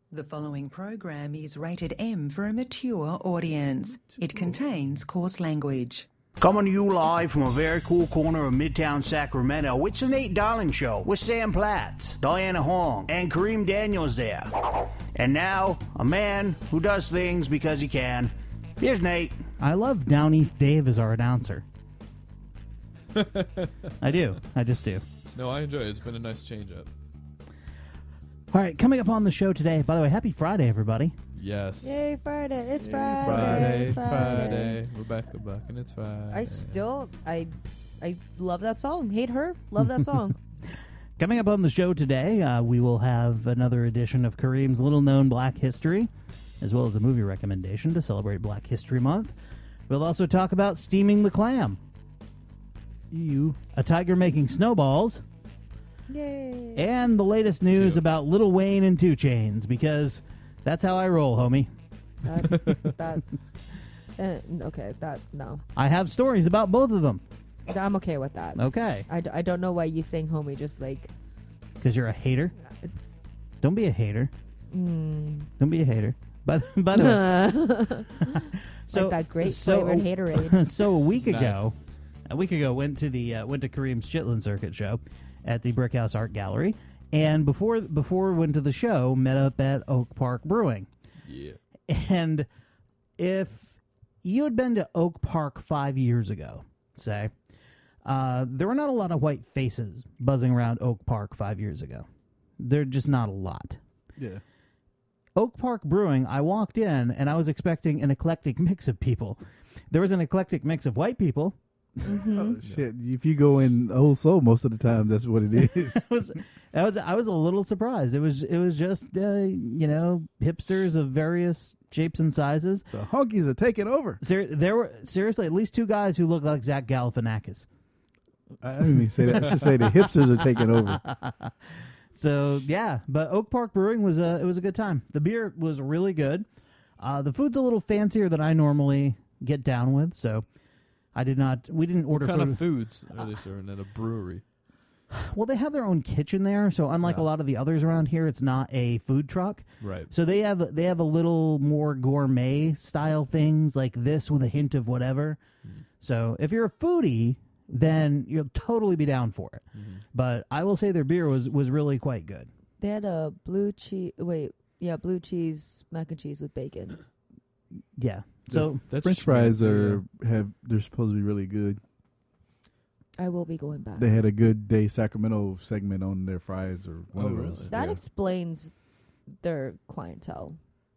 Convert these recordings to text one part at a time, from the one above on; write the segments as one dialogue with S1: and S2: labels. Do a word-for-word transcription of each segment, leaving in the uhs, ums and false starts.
S1: The following program is rated M for a mature audience. It contains coarse language.
S2: Coming to you live from a very cool corner of Midtown Sacramento, it's the Nate Darling Show with Sam Platt, Diana Hong, and Kareem Daniels there. And now, a man who does things because he can. Here's Nate.
S3: I love Down East Dave as our announcer. I do. I just do.
S4: No, I enjoy it. It's been a nice change up.
S3: All right, coming up on the show today, by the way, happy Friday, everybody.
S4: Yes.
S5: Yay, Friday. It's
S4: Yay,
S5: Friday.
S4: Friday.
S5: It's
S4: Friday.
S5: Friday.
S4: Rebecca Buck, and it's Friday.
S5: I still, I, I love that song. Hate her. Love that song.
S3: Coming up on the show today, uh, we will have another edition of Kareem's little-known Black History, as well as a movie recommendation to celebrate Black History Month. We'll also talk about steaming the clam. You. A tiger making snowballs.
S5: Yay.
S3: And the latest news
S4: Cute.
S3: about Lil Wayne and two Chainz, because that's how I roll, homie.
S5: That, that uh, okay, that, no.
S3: I have stories about both of them.
S5: I'm okay with that.
S3: Okay.
S5: I, d- I don't know why you saying homie just like...
S3: Because you're a hater. Don't be a hater.
S5: Mm.
S3: Don't be a hater. By, by the way. so,
S5: like that great
S3: so,
S5: flavored haterade.
S3: So a week
S4: Nice.
S3: ago, a week ago, went to the uh, went to Kareem's Chitlin Circuit show at the Brickhouse Art Gallery, and before before we went to the show, met up at Oak Park Brewing.
S4: Yeah.
S3: And if you had been to Oak Park five years ago, say, uh, there were not a lot of white faces buzzing around Oak Park five years ago. There just not a lot.
S4: Yeah.
S3: Oak Park Brewing, I walked in, and I was expecting an eclectic mix of people. There was an eclectic mix of white people.
S5: Mm-hmm.
S6: Oh, shit. If you go in Old Soul, most of the time, that's what it is.
S3: I was, I was, I was a little surprised. It was, it was just, uh, you know, hipsters of various shapes and sizes.
S6: The honkies are taking over.
S3: Ser- there were seriously at least two guys who looked like Zach Galifianakis.
S6: I didn't even say that. I should say the hipsters are taking over.
S3: So yeah, but Oak Park Brewing was a, it was a good time. The beer was really good. Uh, the food's a little fancier than I normally get down with, so. I did not. We didn't order
S4: What kind
S3: food.
S4: of foods are they serving at a brewery?
S3: Well, they have their own kitchen there, so unlike
S4: Yeah.
S3: a lot of the others around here, it's not a food truck.
S4: Right.
S3: So they have they have a little more gourmet style things like this with a hint of whatever.
S4: Mm.
S3: So if you're a foodie, then you'll totally be down for it.
S4: Mm-hmm.
S3: But I will say their beer was was really quite good.
S5: They had a blue cheese... Wait, yeah, blue cheese mac and cheese with bacon.
S3: Yeah. So
S4: That's
S6: French fries
S4: sweet,
S6: are have they're supposed to be really good.
S5: I will be going back.
S6: They had a Good Day Sacramento segment on their fries or one
S4: Oh,
S6: of those.
S4: really?
S5: that
S6: Yeah.
S5: explains their clientele.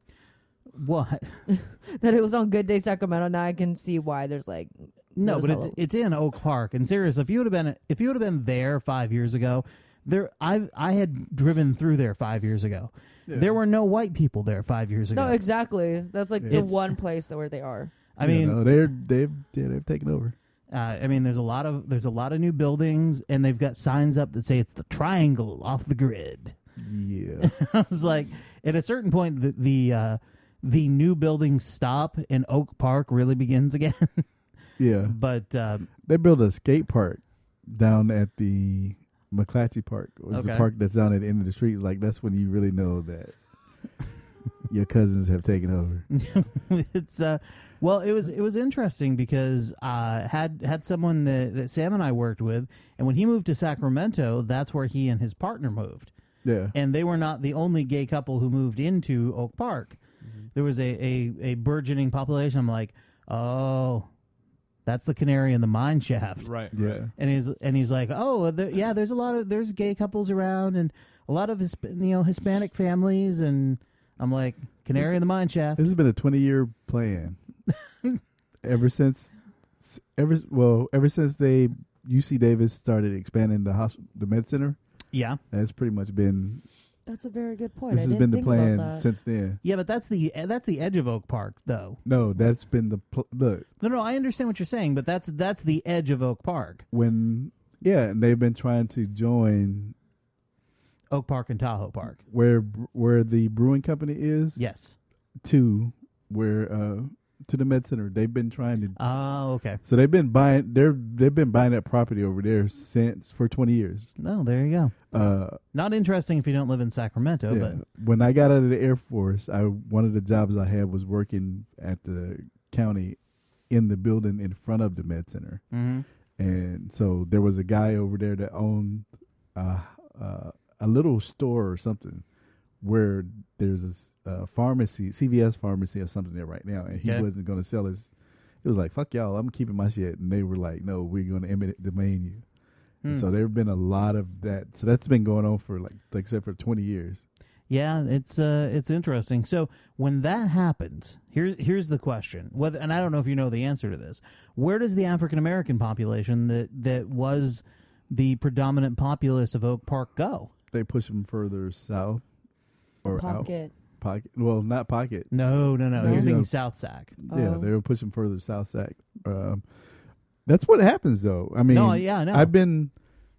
S3: what?
S5: That it was on Good Day Sacramento. Now I can see why there's like...
S3: No,
S5: those
S3: but
S5: all
S3: it's
S5: over.
S3: it's in Oak Park. And serious, if you would have been if you would have been there five years ago, there I I had driven through there five years ago.
S6: Yeah.
S3: There were no white people there five years ago.
S5: No, exactly. That's like
S6: Yeah.
S5: the
S3: It's-
S5: one place that where they are.
S3: I
S6: You
S3: mean,
S6: know, they're they've yeah, they've taken over.
S3: uh, I mean, there's a lot of there's a lot of new buildings, and they've got signs up that say it's the triangle off the grid.
S6: Yeah.
S3: I was like, at a certain point, the the, uh, the new buildings stop, and Oak Park really begins again.
S6: Yeah.
S3: But uh,
S6: They built a skate park down at the McClatchy Park. It was
S3: Okay.
S6: a park that's down at the end of the street. It's like that's when you really know that your cousins have taken over.
S3: it's uh, well, it was it was interesting because uh, had had someone that, that Sam and I worked with, and when he moved to Sacramento, that's where he and his partner moved,
S6: Yeah.
S3: and they were not the only gay couple who moved into Oak Park.
S4: Mm-hmm.
S3: There was a, a, a burgeoning population. I'm like, oh, that's the canary in the mine shaft.
S4: Right.
S6: Yeah.
S4: Right.
S3: And he's and he's like, oh, there, yeah, there's a lot of there's gay couples around, and a lot of Hisp- you know Hispanic families, and I'm like, canary in the mine shaft.
S6: This has been a twenty-year plan. ever since, ever well, ever since they U C Davis started expanding the hosp- the med center,
S3: Yeah,
S6: that's pretty much been.
S5: That's a very good point.
S6: This
S5: I
S6: has
S5: didn't
S6: been the
S5: think
S6: plan
S5: about that.
S6: since then.
S3: yeah, but that's the that's the edge of Oak Park, though.
S6: No, that's been the pl- look
S3: No, no, I understand what you're saying, but that's that's the edge of Oak Park,
S6: when yeah, and they've been trying to join
S3: Oak Park and Tahoe Park.
S6: where where the brewing company is.
S3: Yes,
S6: To where uh, to the med center. They've been trying to.
S3: Oh, okay.
S6: So they've been buying. They're they've been buying that property over there since for twenty years.
S3: No, there you go.
S6: Uh,
S3: Not interesting if you don't live in Sacramento,
S6: yeah.
S3: but
S6: When I got out of the Air Force, I one of the jobs I had was working at the county in the building in front of the med center.
S3: Mhm.
S6: And so there was a guy over there that owned uh, uh, a little store or something where there's a uh, pharmacy, C V S pharmacy or something there right now, and he
S3: Okay.
S6: wasn't going to sell his. It was like, fuck y'all, I'm keeping my shit. And they were like, no, we're going to eminent domain you. And
S3: Hmm.
S6: so there have been a lot of that. So that's been going on for like, like I said, for twenty years.
S3: yeah, it's uh, it's interesting. So when that happens, here's here's the question. Whether, and I don't know if you know the answer to this. Where does the African American population that that was the predominant populace of Oak Park go?
S6: They push them further south or out.
S5: Pocket.
S6: Pocket. Well, not Pocket.
S3: No, no, no.
S5: No.
S3: You're thinking
S6: No.
S3: South Sac.
S6: Yeah,
S5: Oh.
S6: they were pushing further south Sac. Um, that's what happens, though. I mean,
S3: No, yeah, I know.
S6: I've been.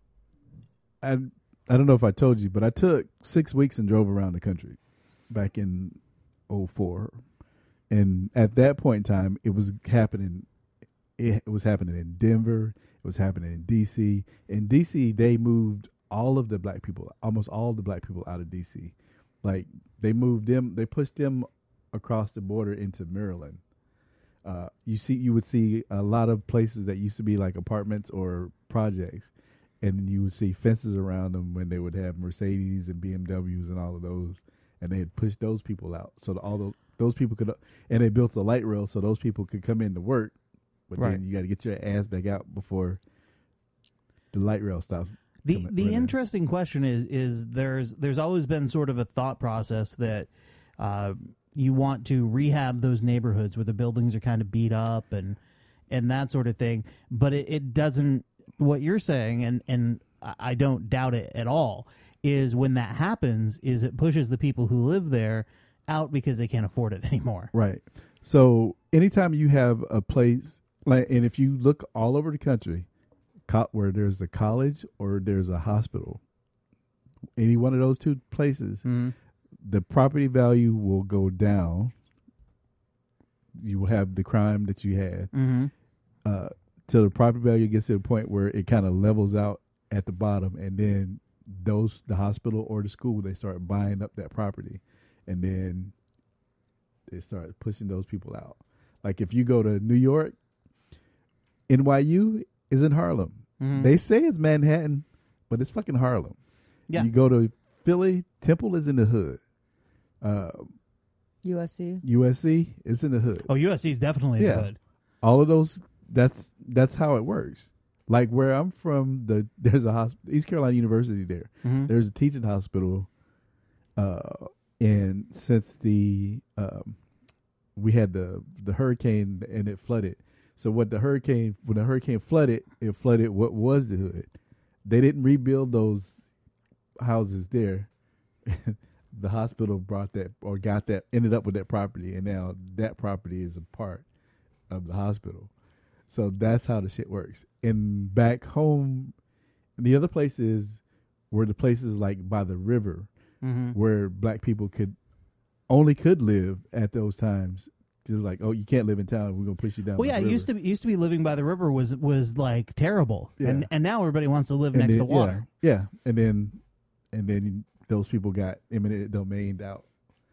S6: I I don't know if I told you, but I took six weeks and drove around the country back in oh four, and at that point in time, it was happening. It, it was happening in Denver. It was happening in D C. In D C, they moved all of the black people, almost all the black people, out of D C. Like they moved them, they pushed them across the border into Maryland. Uh, you see, you would see a lot of places that used to be like apartments or projects, and you would see fences around them when they would have Mercedes and B M Ws and all of those, and they had pushed those people out. So all those those people could, and they built a light rail so those people could come in to work, but
S3: Right.
S6: then you got to get your ass back out before the light rail stops.
S3: The
S6: coming-
S3: the
S6: running.
S3: interesting question is is there's there's always been sort of a thought process that uh, you want to rehab those neighborhoods where the buildings are kind of beat up and and that sort of thing, but it, it doesn't. What you're saying, and and I I don't doubt it at all, is when that happens, is it pushes the people who live there out because they can't afford it anymore.
S6: Right. So anytime you have a place like, and if you look all over the country, co- where there's a college or there's a hospital, any one of those two places,
S3: Mm-hmm.
S6: the property value will go down. You will have the crime that you had,
S3: Mm-hmm.
S6: uh, till the property value gets to the point where it kind of levels out at the bottom, and then those the hospital or the school, they start buying up that property, and then they start pushing those people out. Like if you go to New York, N Y U is in Harlem.
S3: Mm-hmm.
S6: They say it's Manhattan, but it's fucking Harlem.
S3: Yeah.
S6: You go to Philly, Temple is in the hood. Uh,
S5: U S C.
S6: U S C is in the hood.
S3: Oh, U S C is definitely
S6: Yeah.
S3: good.
S6: All of those, that's that's how it works. Like where I'm from, the there's a hospital, East Carolina University there.
S3: Mm-hmm.
S6: There's a teaching hospital, uh, and since the um, we had the the hurricane and it flooded. So what the hurricane when the hurricane flooded, it flooded what was the hood. They didn't rebuild those houses there. The hospital brought that or got that ended up with that property, and now that property is a part of the hospital. So that's how the shit works. And back home, the other places were the places like by the river
S3: Mm-hmm.
S6: where black people could only could live at those times. Just like, oh, you can't live in town. We're gonna push you down.
S3: Well,
S6: the
S3: yeah, it
S6: river.
S3: used to be, used to be living by the river was was like terrible,
S6: Yeah.
S3: and and now everybody wants to live
S6: And
S3: next
S6: then-
S3: to water.
S6: Yeah, yeah, and then and then those people got eminent domained out.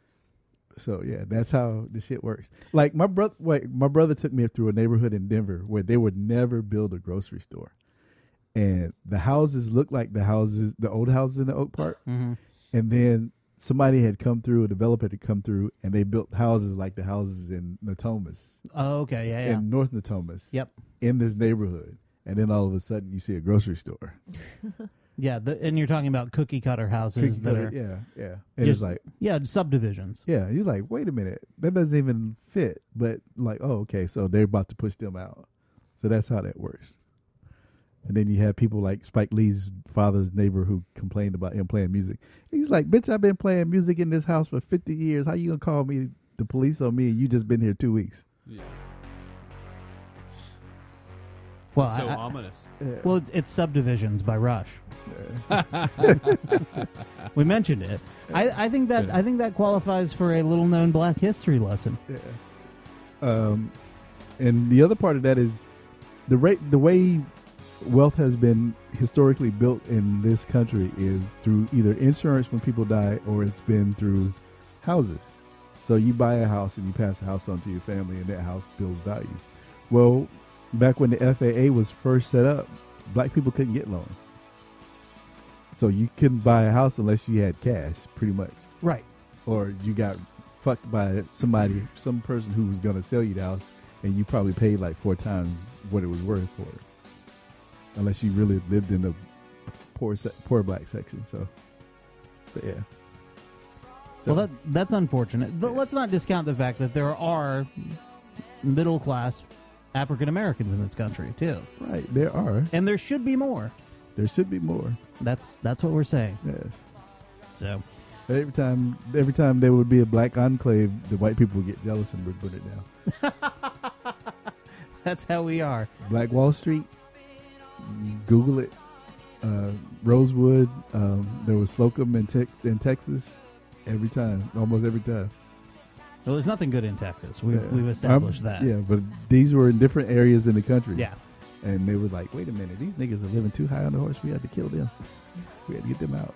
S6: So yeah, that's how the shit works. Like my brother, wait, my brother took me through a neighborhood in Denver where they would never build a grocery store, and the houses looked like the houses, the old houses in the Oak Park,
S3: Mm-hmm.
S6: and then somebody had come through, a developer had come through, and they built houses like the houses in Natomas,
S3: Oh, okay, yeah, yeah.
S6: in North Natomas,
S3: Yep.
S6: in this neighborhood, and then all of a sudden you see a grocery store.
S3: Yeah, the, and you're talking about cookie cutter houses that are
S6: yeah, yeah. And
S3: just
S6: it's like,
S3: yeah subdivisions.
S6: yeah, he's like, wait a minute, that doesn't even fit. But like, oh, okay, so they're about to push them out. So that's how that works. And then you have people like Spike Lee's father's neighbor who complained about him playing music. He's like, bitch, I've been playing music in this house for fifty years. How you gonna call me the police on me and you just been here two weeks?
S4: Yeah.
S3: Well,
S4: so
S3: I- I-
S4: ominous.
S6: Yeah.
S3: well, it's, it's Subdivisions by Rush. We mentioned it. I, I think that
S4: Yeah.
S3: I think that qualifies for a little known Black history lesson.
S6: yeah. Um, and the other part of that is the rate, the way wealth has been historically built in this country is through either insurance when people die, or it's been through houses. So you buy a house and you pass the house on to your family, and that house builds value. Well, back when the F A A was first set up, black people couldn't get loans. So you couldn't buy a house unless you had cash, pretty much.
S3: Right.
S6: Or you got fucked by somebody, some person who was going to sell you the house, and you probably paid like four times what it was worth for it. Unless you really lived in the poor se- poor black section. So, but yeah. So,
S3: Well, that that's unfortunate. But let's not discount the fact that there are middle class African Americans in this country too.
S6: right, there are.
S3: And there should be more.
S6: There should be more.
S3: That's that's what we're saying.
S6: Yes.
S3: So
S6: Every time, every time there would be a black enclave, the white people would get jealous and would burn it down.
S3: that's how we are.
S6: Black Wall Street. Google it. Uh, Rosewood. Um, there was Slocum in, te- in Texas. Every time, almost every time.
S3: Well, there's nothing good in Texas. We've,
S6: Yeah.
S3: we've established
S6: Um,
S3: that.
S6: Yeah, but these were in different areas in the country.
S3: Yeah.
S6: And they were like, wait a minute, these niggas are living too high on the horse. We had to kill them. We had to get them out.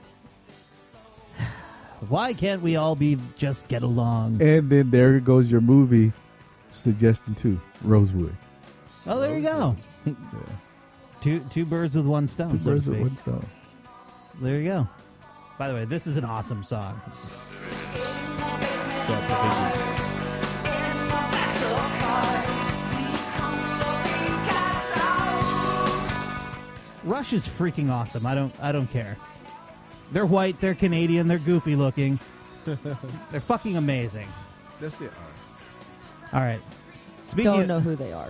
S3: Why can't we all be just get along?
S6: And then there goes your movie suggestion too, Rosewood.
S3: Oh, there you go.
S6: Yeah.
S3: Two two birds with one stone.
S6: Two
S3: so to
S6: birds with
S3: speak.
S6: one stone.
S3: There you go. By the way, this is an awesome song. Rush is freaking awesome. I don't I don't care. They're white, they're Canadian, they're goofy looking. They're fucking amazing.
S6: That's it.
S3: All right. Speaking
S5: Don't
S3: of,
S5: know who they are.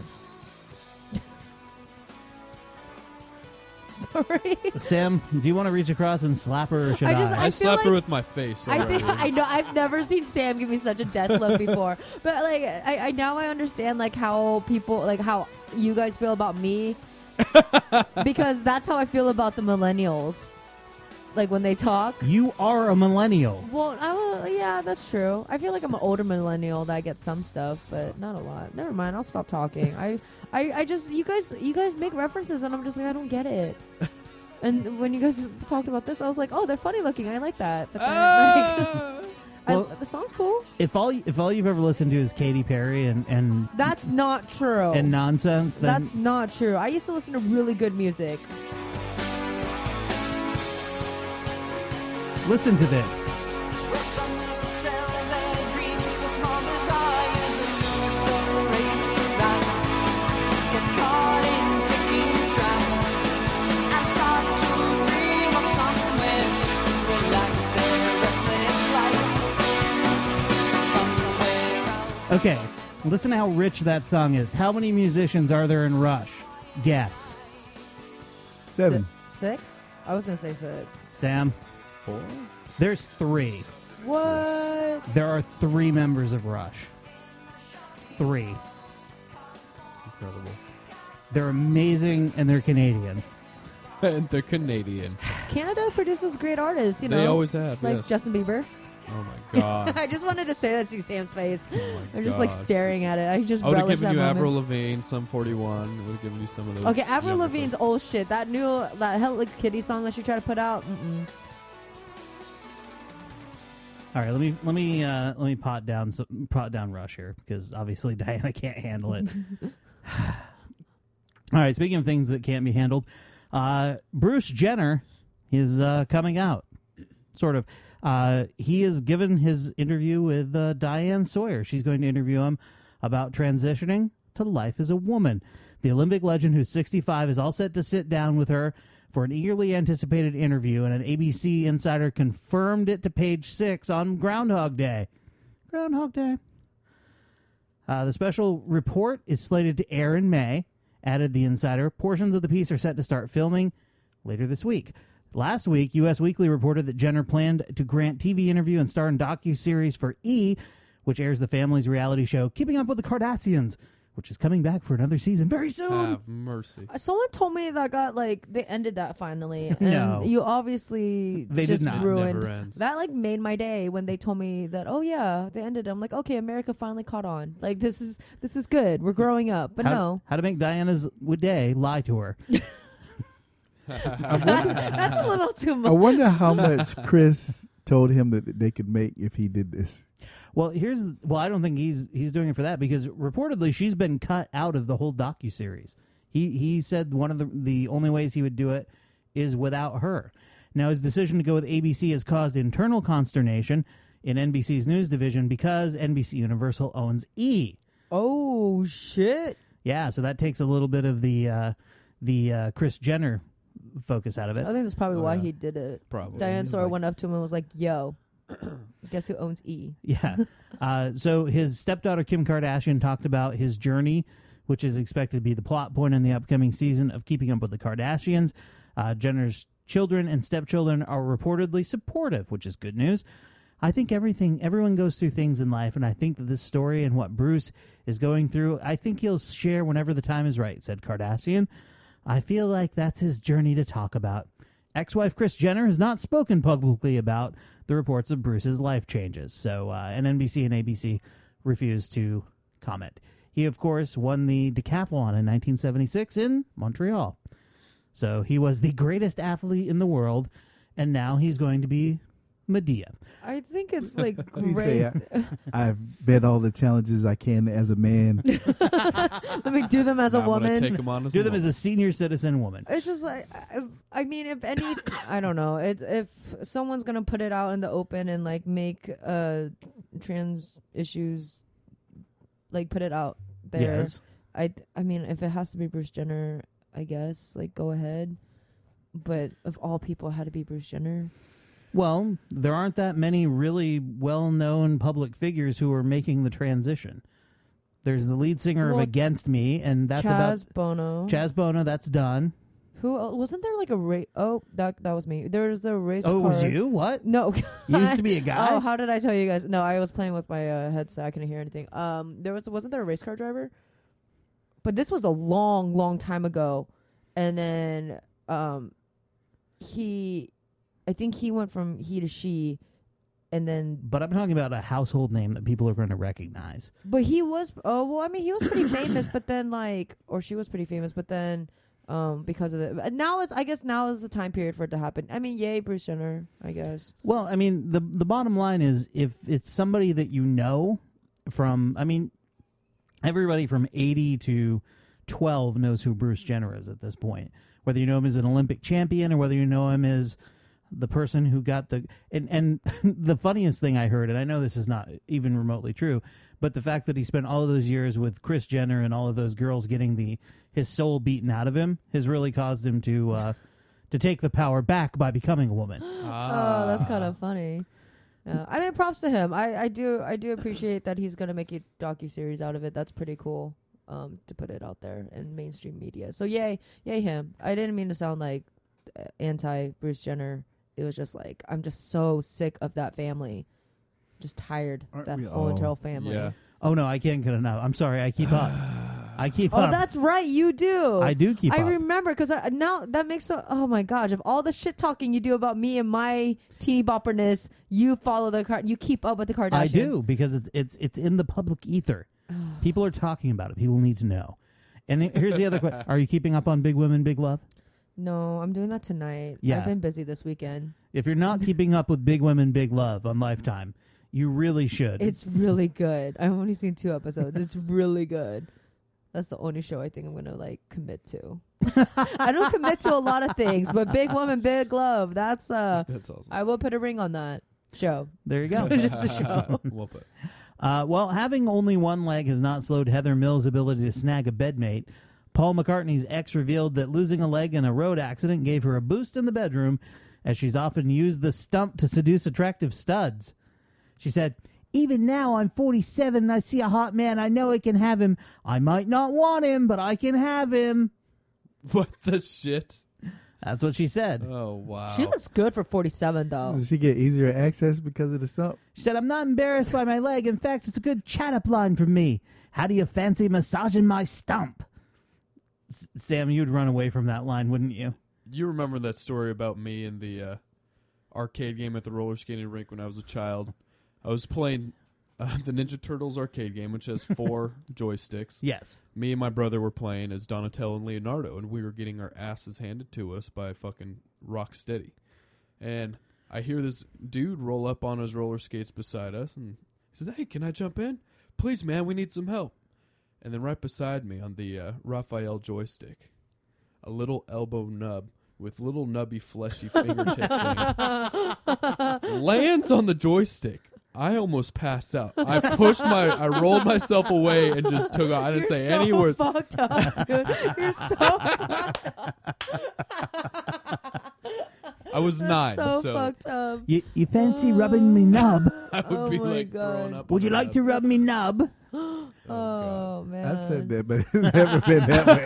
S5: Sorry.
S3: Sam, do you want to reach across and slap her, or should I?
S5: I just-
S4: I,
S5: I feel
S4: slapped her
S5: like-
S4: with my face.
S5: I
S4: already.
S5: think I know. I've never seen Sam give me such a death look before. But like, I, I now I understand like how people like how you guys feel about me, because that's how I feel about the millennials. Like when they talk.
S3: You are a millennial.
S5: Well, I will, yeah, that's true. I feel like I'm an older millennial that I get some stuff, but not a lot. Never mind. I'll stop talking. I, I, I just you guys you guys make references and I'm just like I don't get it. And when you guys talked about this, I was like, oh, they're funny looking. I like that. But then,
S4: Ah!
S5: like,
S3: Well-
S5: I, the song's cool.
S3: If all if all you've ever listened to is Katy Perry and and
S5: That's not true.
S3: and nonsense, then
S5: That's not true. I used to listen to really good music.
S3: listen to this. Okay, listen to how rich that song is. How many musicians are there in Rush? Guess.
S6: Seven.
S5: Si- six? I was gonna say six.
S3: Sam?
S4: Four?
S3: There's three.
S5: What?
S3: There are three members of Rush. Three.
S4: It's incredible.
S3: They're amazing and they're Canadian.
S4: And they're Canadian.
S5: Canada produces great artists. You know,
S4: They always have,
S5: like
S4: yes.
S5: Justin Bieber.
S4: Oh my god.
S5: I just wanted to say that to see Sam's face.
S4: Oh my
S5: I'm just like
S4: gosh.
S5: staring at it. I just
S4: I would have
S5: relish
S4: given
S5: that
S4: you
S5: moment.
S4: Avril Lavigne, Sum forty-one. I would have given you some of those.
S5: Okay, Avril
S4: younger
S5: Lavigne's
S4: folks.
S5: old shit. That new, that Hello Kitty song that she tried to put out. Mm-mm.
S3: All right, let me let me uh, let me pot down some, pot down Rush here because obviously Diana can't handle it. All right, speaking of things that can't be handled, uh, Bruce Jenner is uh, coming out. Sort of. Uh, he has given his interview with uh, Diane Sawyer. She's going to interview him about transitioning to life as a woman. The Olympic legend, who's sixty-five, is all set to sit down with her for an eagerly anticipated interview, and an A B C insider confirmed it to Page Six on Groundhog Day. Groundhog Day. Uh, the special report is slated to air in May, added the insider. Portions of the piece are set to start filming later this week. Last week, U S Weekly reported that Jenner planned to grant T V interview and star in docuseries for E!, which airs the family's reality show Keeping Up with the Kardashians, which is coming back for another season very soon.
S4: Have mercy.
S5: Someone told me that got like they ended that finally, and
S3: No.
S5: you obviously
S3: They did
S5: just
S3: not.
S4: It
S5: ruined
S4: never ends.
S5: that. Like made my day when they told me that. Oh yeah, they ended. I'm like, okay, America finally caught on. Like this is this is good. We're growing up, but
S3: how,
S5: no,
S3: how to make Diana's day lie to her.
S5: that's a little too
S6: I
S5: much.
S6: wonder how much Chris told him that they could make if he did this.
S3: Well, here's well, I don't think he's he's doing it for that because reportedly she's been cut out of the whole docuseries. He he said one of the the only ways he would do it is without her. Now his decision to go with A B C has caused internal consternation in N B C's news division because N B C Universal owns E.
S5: Oh shit!
S3: Yeah, so that takes a little bit of the uh, the uh, Kris Jenner focus out of it.
S5: I think that's probably
S4: Oh,
S5: why
S4: yeah.
S5: he did it.
S4: Probably.
S5: Diane Sawyer
S6: like-
S5: went up to him and was like, "Yo, guess who owns E?"
S3: Yeah. Uh, so his stepdaughter Kim Kardashian talked about his journey, which is expected to be the plot point in the upcoming season of Keeping Up with the Kardashians. Uh, Jenner's children and stepchildren are reportedly supportive, which is good news. I think everything, everyone goes through things in life, and I think that this story and what Bruce is going through, I think he'll share whenever the time is right, said Kardashian. I feel like that's his journey to talk about. Ex-wife Kris Jenner has not spoken publicly about the reports of Bruce's life changes, so uh, and N B C and A B C refused to comment. He, of course, won the decathlon in nineteen seventy-six in Montreal. So he was the greatest athlete in the world, and now he's going to be Medea.
S5: I think it's like
S6: What do you say?
S5: great.
S6: I, I've met all the challenges I can as a man.
S5: Let me do them as a
S4: Now I'm gonna
S5: woman.
S4: Take him on as
S3: Do
S4: a
S3: them as
S4: woman.
S3: a senior citizen woman.
S5: It's just like I, I mean, if any, I don't know. It, if someone's gonna put it out in the open and like make uh trans issues, like put it out there.
S3: Yes.
S5: I I mean, if it has to be Bruce Jenner, I guess like go ahead. But of all people, it had to be Bruce Jenner.
S3: Well, there aren't that many really well-known public figures who are making the transition. There's the lead singer
S5: Well,
S3: of Against Me, and that's
S5: Chaz
S3: about
S5: Bono.
S3: Chaz Bono. That's done.
S5: Who el- wasn't there like a race? Oh, that that was me. There was the race.
S3: Oh, it was
S5: car-
S3: you? What?
S5: No,
S3: You used to be a guy?
S5: Oh, how did I tell you guys? No, I was playing with my uh, headset. I couldn't hear anything. Um, there was wasn't there a race car driver? But this was a long, long time ago, and then um, he, I think he went from he to she, and then
S3: But I'm talking about a household name that people are going to recognize.
S5: but he was oh well I mean he was pretty famous, but then like or she was pretty famous, but then um because of it now it's I guess now is the time period for it to happen. I mean yay Bruce Jenner, I guess.
S3: Well, I mean, the the bottom line is if it's somebody that you know from, I mean, everybody from eighty to twelve knows who Bruce Jenner is at this point. Whether you know him as an Olympic champion or whether you know him as the person who got the... And, and the funniest thing I heard, and I know this is not even remotely true, but the fact that he spent all of those years with Kris Jenner and all of those girls getting the his soul beaten out of him has really caused him to uh, to take the power back by becoming a woman.
S5: Oh, that's kind of funny. Yeah. I mean, props to him. I, I do I do appreciate that he's gonna make a docuseries out of it. That's pretty cool. Um, to put it out there in mainstream media. So yay, yay him. I didn't mean to sound like uh, anti Bruce Jenner. It was just like I'm just so sick of that family. Just tired
S6: Aren't
S5: that
S6: we
S5: whole
S6: all?
S5: entire family.
S4: Yeah.
S3: Oh, no, I can't get enough. I'm sorry. I keep up. I keep
S5: Oh,
S3: up.
S5: that's right. You do.
S3: I do keep
S5: I
S3: up.
S5: remember because now that makes so. Oh my gosh! Of all the shit talking you do about me and my teeny bopperness, you follow the car. You keep up with the Kardashians.
S3: I do because it's it's it's in the public ether. People are talking about it. People need to know. And th- here's the other question: are you keeping up on Big Women, Big Love?
S5: No, I'm doing that tonight.
S3: Yeah.
S5: I've been busy this weekend.
S3: If you're not keeping up with Big Women, Big Love on Lifetime, you really should.
S5: It's really good. I've only seen two episodes. It's really good. That's the only show I think I'm gonna like commit to. I don't commit to a lot of things, but Big Woman, Big Love. That's uh,
S4: That's awesome.
S5: I will put a ring on that show.
S3: there you go.
S5: Just the show.
S4: Whoop it.
S3: Uh, well, having only one leg has not slowed Heather Mills' ability to snag a bedmate. Paul McCartney's ex revealed that losing a leg in a road accident gave her a boost in the bedroom, as she's often used the stump to seduce attractive studs. She said, "Even now I'm forty-seven and I see a hot man, I know I can have him. I might not want him, but I can have him."
S4: What the shit?
S3: That's what she said.
S4: Oh, wow.
S5: She looks good for forty-seven, though.
S6: Does she get easier access because of the stump?
S3: She said, I'm not embarrassed by my leg. In fact, it's a good chat-up line for me. How do you fancy massaging my stump? S- Sam, you'd run away from that line, wouldn't you?
S4: You remember that story about me in the uh, arcade game at the roller skating rink when I was a child? I was playing uh, the Ninja Turtles arcade game, which has four joysticks.
S3: Yes.
S4: Me and my brother were playing as Donatello and Leonardo, and we were getting our asses handed to us by fucking Rocksteady. And I hear this dude roll up on his roller skates beside us, and he says, "Hey, can I jump in? Please, man, we need some help." And then right beside me on the uh, Raphael joystick, a little elbow nub with little nubby fleshy fingertip things lands on the joystick. I almost passed out. I pushed my, I rolled myself away and just took off. I didn't
S5: You're
S4: say
S5: so
S4: any words.
S5: fucked up, dude. You're so fucked up.
S4: I was
S5: That's
S4: nine,
S5: so,
S4: so
S5: fucked up.
S3: You, you fancy rubbing me nub?
S4: I would
S5: Oh
S4: be
S5: my
S4: like throwing
S5: God.
S4: up.
S3: Would
S4: on
S3: you
S4: my
S3: like
S4: nub.
S3: to rub me nub?
S5: Oh,
S4: God.
S5: man.
S6: I've said that, but it's never been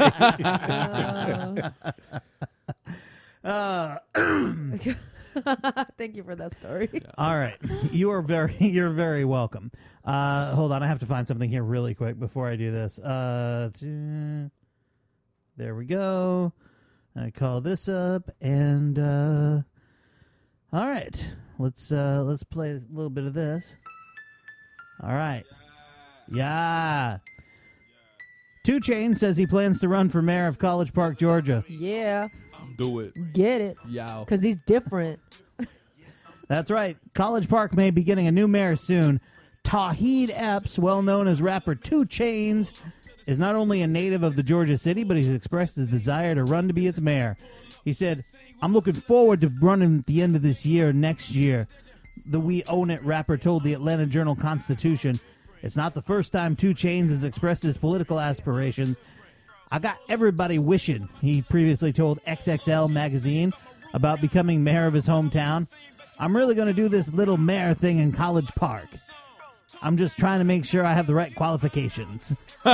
S6: that way.
S5: Uh,
S3: Uh,
S5: thank you for that story.
S3: all right. You are very, you're very welcome. Uh, hold on. I have to find something here really quick before I do this. Uh, t- there we go. I call this up and, uh, all right. Let's, uh, let's play a little bit of this. All right. Yeah. Two Chainz says he plans to run for mayor of College Park, Georgia.
S5: Yeah,
S4: Do it.
S5: get it.
S4: Yow.
S5: Because he's different.
S3: That's right. College Park may be getting a new mayor soon. Tawheed Epps, well known as rapper two Chainz, is not only a native of the Georgia city, but he's expressed his desire to run to be its mayor. He said, "I'm looking forward to running at the end of this year, next year." The We Own It rapper told the Atlanta Journal-Constitution, "It's not the first time two Chainz has expressed his political aspirations. I got everybody wishing," he previously told X X L magazine about becoming mayor of his hometown. "I'm really going to do this little mayor thing in College Park. I'm just trying to make sure I have the right qualifications."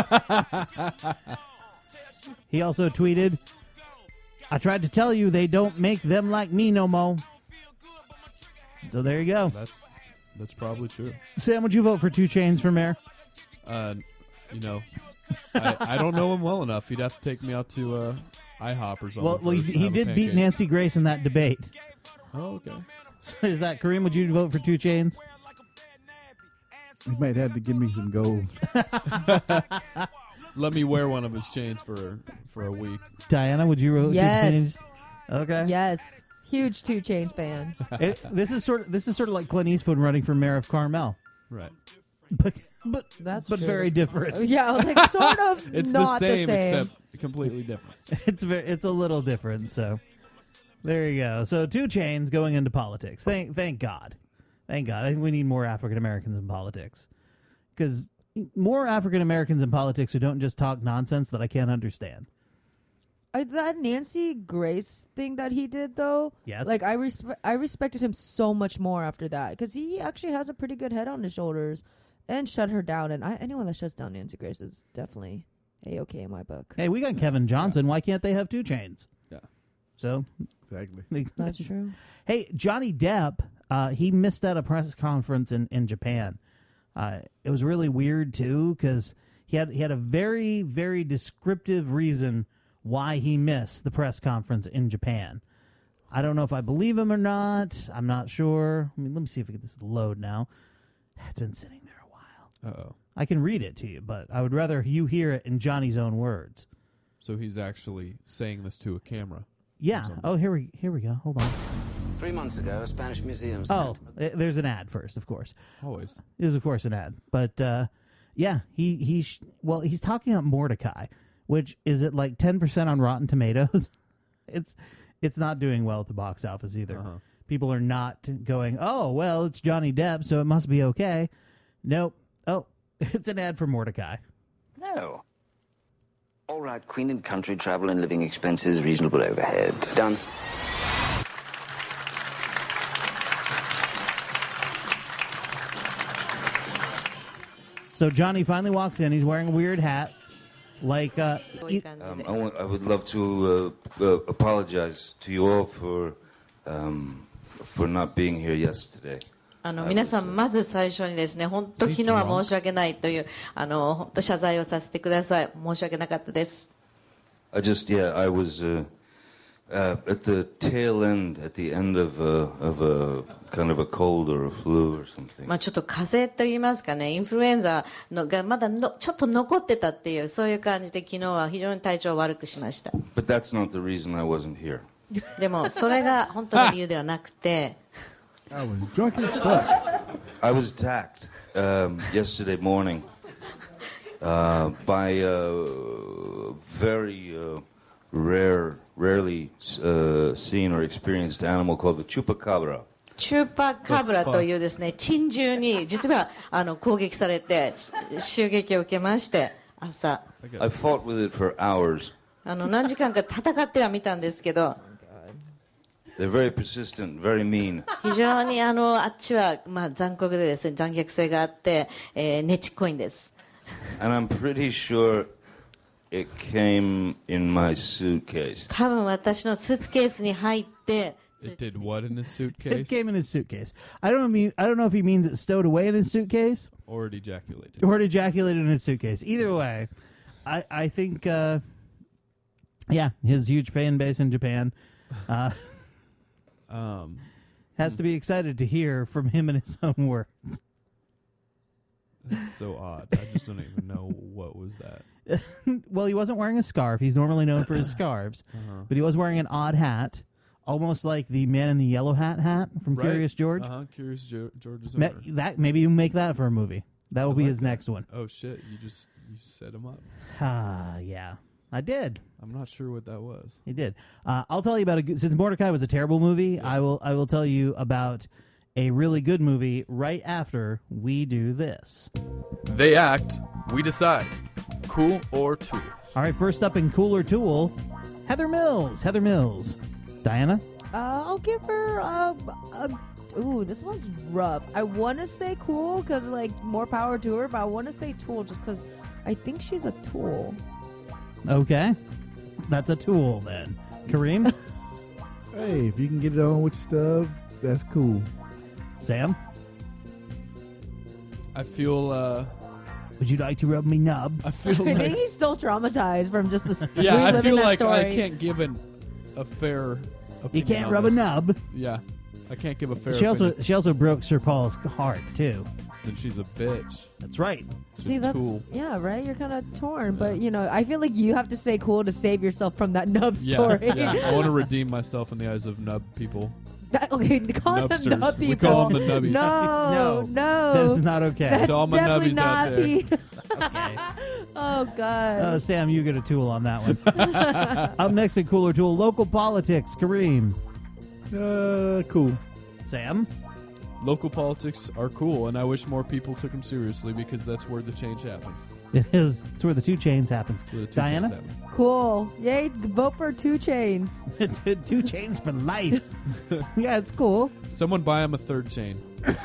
S3: He also tweeted, "I tried to tell you they don't make them like me no more." So there you go.
S4: That's that's probably true.
S3: Sam, would you vote for two Chainz for mayor?
S4: Uh, you know, I, I don't know him well enough. He'd have to take me out to uh, IHOP or something.
S3: Well, well
S4: first
S3: he,
S4: and
S3: he
S4: have a
S3: did beat
S4: pancake.
S3: Nancy Grace in that debate.
S4: Oh, okay.
S3: So is that Kareem? Would you vote for two Chainz?
S6: You might have to give me some gold.
S4: Let me wear one of his chains for for a week.
S3: Diana, would you vote
S5: Yes.
S3: two Chainz? Okay.
S5: Yes. Huge two Chainz fan.
S3: It, this is sort of this is sort of like Clint Eastwood running for mayor of Carmel,
S4: Right.
S3: but but
S5: That's
S3: but
S5: true.
S3: very different.
S5: Yeah, I was like, sort of
S4: It's
S5: not
S4: the same,
S5: the same.
S4: except completely different.
S3: It's ve- it's a little different. So there you go. So two Chainz going into politics. Thank thank God, thank God. I think we need more African Americans in politics because more African Americans in politics who don't just talk nonsense that I can't understand.
S5: I, that Nancy Grace thing that he did, though,
S3: Yes.
S5: like I respe- I respected him so much more after that because he actually has a pretty good head on his shoulders and shut her down. And I, anyone that shuts down Nancy Grace is definitely a-okay in my book.
S3: Hey, we got Kevin Johnson. Why can't they have two Chainz?
S4: Yeah.
S3: So
S6: Exactly.
S5: That's true.
S3: Hey, Johnny Depp, uh, he missed out a press conference in, in Japan. Uh, it was really weird, too, because he had, he had a very, very descriptive reason why he missed the press conference in Japan. I don't know if I believe him or not. I'm not sure. I mean, let me see if we get this to load now. It's been sitting there a while.
S4: Uh-oh.
S3: I can read it to you, but I would rather you hear it in Johnny's own words.
S4: So he's actually saying this to a camera.
S3: Yeah.
S4: something.
S3: Oh, here we here we go. Hold on.
S7: Three months ago, a Spanish museum
S3: Oh,
S7: sent
S3: eh, there's an ad first, of course.
S4: Always.
S3: There's of course an ad, but uh, yeah, he he sh- well, he's talking about Mordecai, which is at like ten percent on Rotten Tomatoes. it's it's not doing well at the box office either.
S4: Uh-huh.
S3: People are not going, oh well, it's Johnny Depp, so it must be okay. Nope. Oh, it's an ad for Mordecai.
S7: No. All right, Queen and country, travel and living expenses, reasonable overhead. Done.
S3: So Johnny finally walks in. He's wearing a weird hat. Like, uh,
S5: こういう感じで
S8: Um, I, want, I would love to uh, uh, apologize to you all for um, for not being here yesterday.
S5: あの皆さん、まず最初にですね、本当、昨日は申し訳ないという、あの本当、謝罪をさせてください。申し訳なかったです。
S8: I just, yeah, I was uh, uh, at the tail end, at the end of a, of a kind of a cold or a flu or something.
S5: まあちょっと風邪と言いますかね、インフルエンザのがまだのちょっと残ってたっていう、そういう感じで、昨日は非常に体調を悪くしました。
S8: But that's not the reason I wasn't here.
S5: でも、それが本当の理由ではなくて、
S6: I was drunk as fuck.
S8: I was attacked um, yesterday morning uh, by a very uh, rare, rarely uh, seen or experienced animal called the chupacabra.
S5: チューパーカブラというですね、珍獣に実はあの攻撃されて、襲撃を受けまして、朝。
S8: I fought with it for hours.
S5: あの何時間か戦ってはみたんですけど、
S8: They're very persistent, very mean.
S5: 非常にあのあっちは、まあ、残酷でですね、残虐性があって、えー、ねちっこいんです。
S8: And I'm pretty sure it came in my suitcase.
S5: 多分私のスーツケースに入って、
S4: It did what in his
S3: it
S4: suitcase?
S3: came in his suitcase. I don't mean I don't know if he means it stowed away in his suitcase
S4: Or it ejaculated.
S3: or it ejaculated in his suitcase. Either way, I I think uh, yeah, his huge fan base in Japan uh,
S4: Um,
S3: has to be excited to hear from him in his own words.
S4: that's so odd. I just don't even know what was that.
S3: Well, he wasn't wearing a scarf. He's normally known for his scarves,
S4: Uh-huh.
S3: but he was wearing an odd hat, almost like the man in the yellow hat hat from
S4: Right.
S3: Curious George.
S4: Uh-huh. Curious jo- George's
S3: Ma-
S4: owner.
S3: that maybe you make that for a movie. That will
S4: I
S3: be
S4: like
S3: his
S4: that.
S3: next one.
S4: Oh shit! You just you set him up.
S3: Ah, yeah, I did.
S4: I'm not sure what that was.
S3: He did. Uh, I'll tell you about a good, since Mordecai was a terrible movie. I will. I will tell you about a really good movie right after we do this.
S9: They act, we decide. Cool or Tool?
S3: All right. First up in Cooler Tool, Heather Mills. Heather Mills. Diana.
S5: Uh, I'll give her a, a. Ooh, this one's rough. I want to say cool because, like, more power to her, but I want to say tool just because I think she's a tool.
S3: Okay, that's a tool then. Kareem.
S6: Hey, if you can get it on with your stuff, that's cool.
S3: Sam.
S4: I feel. Uh,
S3: Would you like to rub me nub?
S4: I feel
S5: I think
S4: like.
S5: he's still traumatized from just the
S4: Yeah, I
S5: reliving
S4: feel
S5: that
S4: like
S5: story.
S4: I can't give an, a fair.
S3: You
S4: opinion
S3: can't
S4: on
S3: rub a
S4: this.
S3: nub.
S4: Yeah, I can't give a fair.
S3: She also
S4: opinion.
S3: she also broke Sir Paul's heart too.
S4: Then she's a bitch.
S3: That's right.
S4: She's
S5: See,
S4: a
S5: that's
S4: tool.
S5: yeah, right. You're kind of torn, but you know, I feel like you have to say cool to save yourself from that nub story.
S4: Yeah, yeah. I want to redeem myself in the eyes of nub people.
S5: That- okay, call them
S4: Nubsters.
S5: nub people.
S4: We call them the nubbies.
S5: No,
S3: No.
S5: no,
S3: That's not okay.
S5: That's
S4: To all my
S5: definitely
S4: nubbies
S5: not
S4: out there.
S5: me.
S3: Okay.
S5: Oh God.
S3: Uh, Sam, you get a tool on that one. Up next at Cooler Tool, local politics. Kareem.
S6: Uh, cool.
S3: Sam.
S4: Local politics are cool, and I wish more people took them seriously because that's where the change happens.
S3: It is. It's where the two chains happens.
S4: Where the two
S3: Diana.
S4: chains happen.
S5: Cool. Yay! Vote for Two Chains.
S3: Two chains for life. Yeah, it's cool.
S4: Someone buy him a third chain.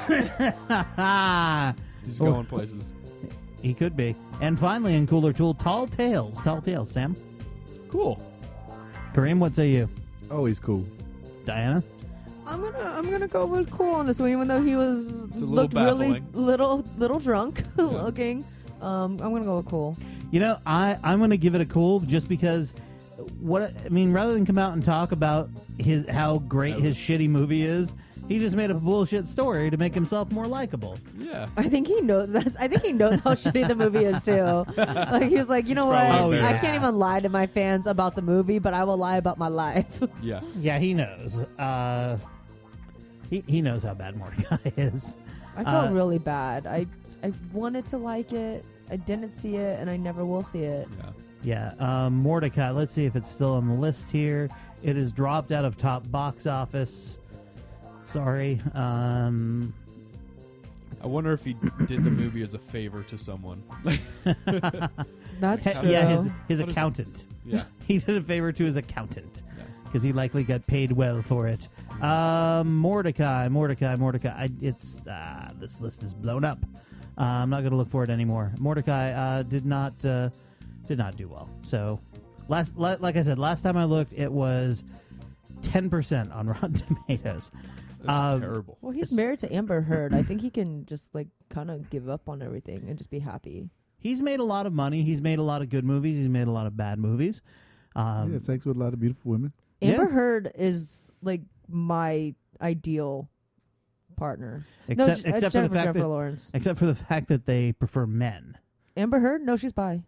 S4: He's
S3: Or-
S4: going places.
S3: He could be. And finally, in Cooler Tool, Tall Tales. Tall Tales. Sam.
S4: Cool.
S3: Kareem, what say you?
S6: Always cool.
S3: Diana.
S5: I'm gonna I'm gonna go with cool on this one, even though he was
S4: It's a little
S5: looked really
S4: baffling.
S5: little little drunk looking. Um, I'm gonna go with cool.
S3: You know, I, I'm going to give it a cool just because what I mean, rather than come out and talk about his how great his shitty movie is, he just made a bullshit story to make himself more likable.
S4: Yeah.
S5: I think he knows that's. I think he knows how shitty the movie is too. Like he was like, you know what?
S4: probably
S3: Oh,
S5: I
S3: yeah.
S5: can't even lie to my fans about the movie, but I will lie about my life.
S4: Yeah.
S3: Yeah, he knows. Uh, he he knows how bad Mordecai is.
S5: I felt
S3: Uh,
S5: really bad. I I wanted to like it. I didn't see it, and I never will see it.
S4: Yeah.
S3: Yeah, um, Mordecai. Let's see if it's still on the list here. It has dropped out of top box office. Sorry. Um,
S4: I wonder if he did the movie as a favor to someone.
S5: That's
S3: he-
S5: true.
S3: yeah, his his
S4: What is-
S3: accountant.
S4: Yeah.
S3: He did a favor to his accountant
S4: Yeah.
S3: because he likely got paid well for it. Um, Mordecai, Mordecai, Mordecai. I, it's uh, this list is blown up. Uh, I'm not going to look for it anymore. Mordecai uh, did not uh, did not do well. So, last li- like I said, last time I looked, it was ten percent on Rotten Tomatoes.
S4: That's
S3: Um,
S4: terrible.
S5: Well, he's married to Amber Heard. I think he can just like kind of give up on everything and just be happy.
S3: He's made a lot of money. He's made a lot of good movies. He's made a lot of bad movies. Um,
S6: he had sex with a lot of beautiful women.
S5: Amber
S3: Yeah.
S5: Heard is like my ideal partner.
S3: except
S5: no, J-
S3: except
S5: uh,
S3: for the
S5: Jennifer,
S3: fact
S5: Jennifer
S3: that
S5: Lawrence.
S3: except for the fact that they prefer men.
S5: Amber Heard? No, she's bi.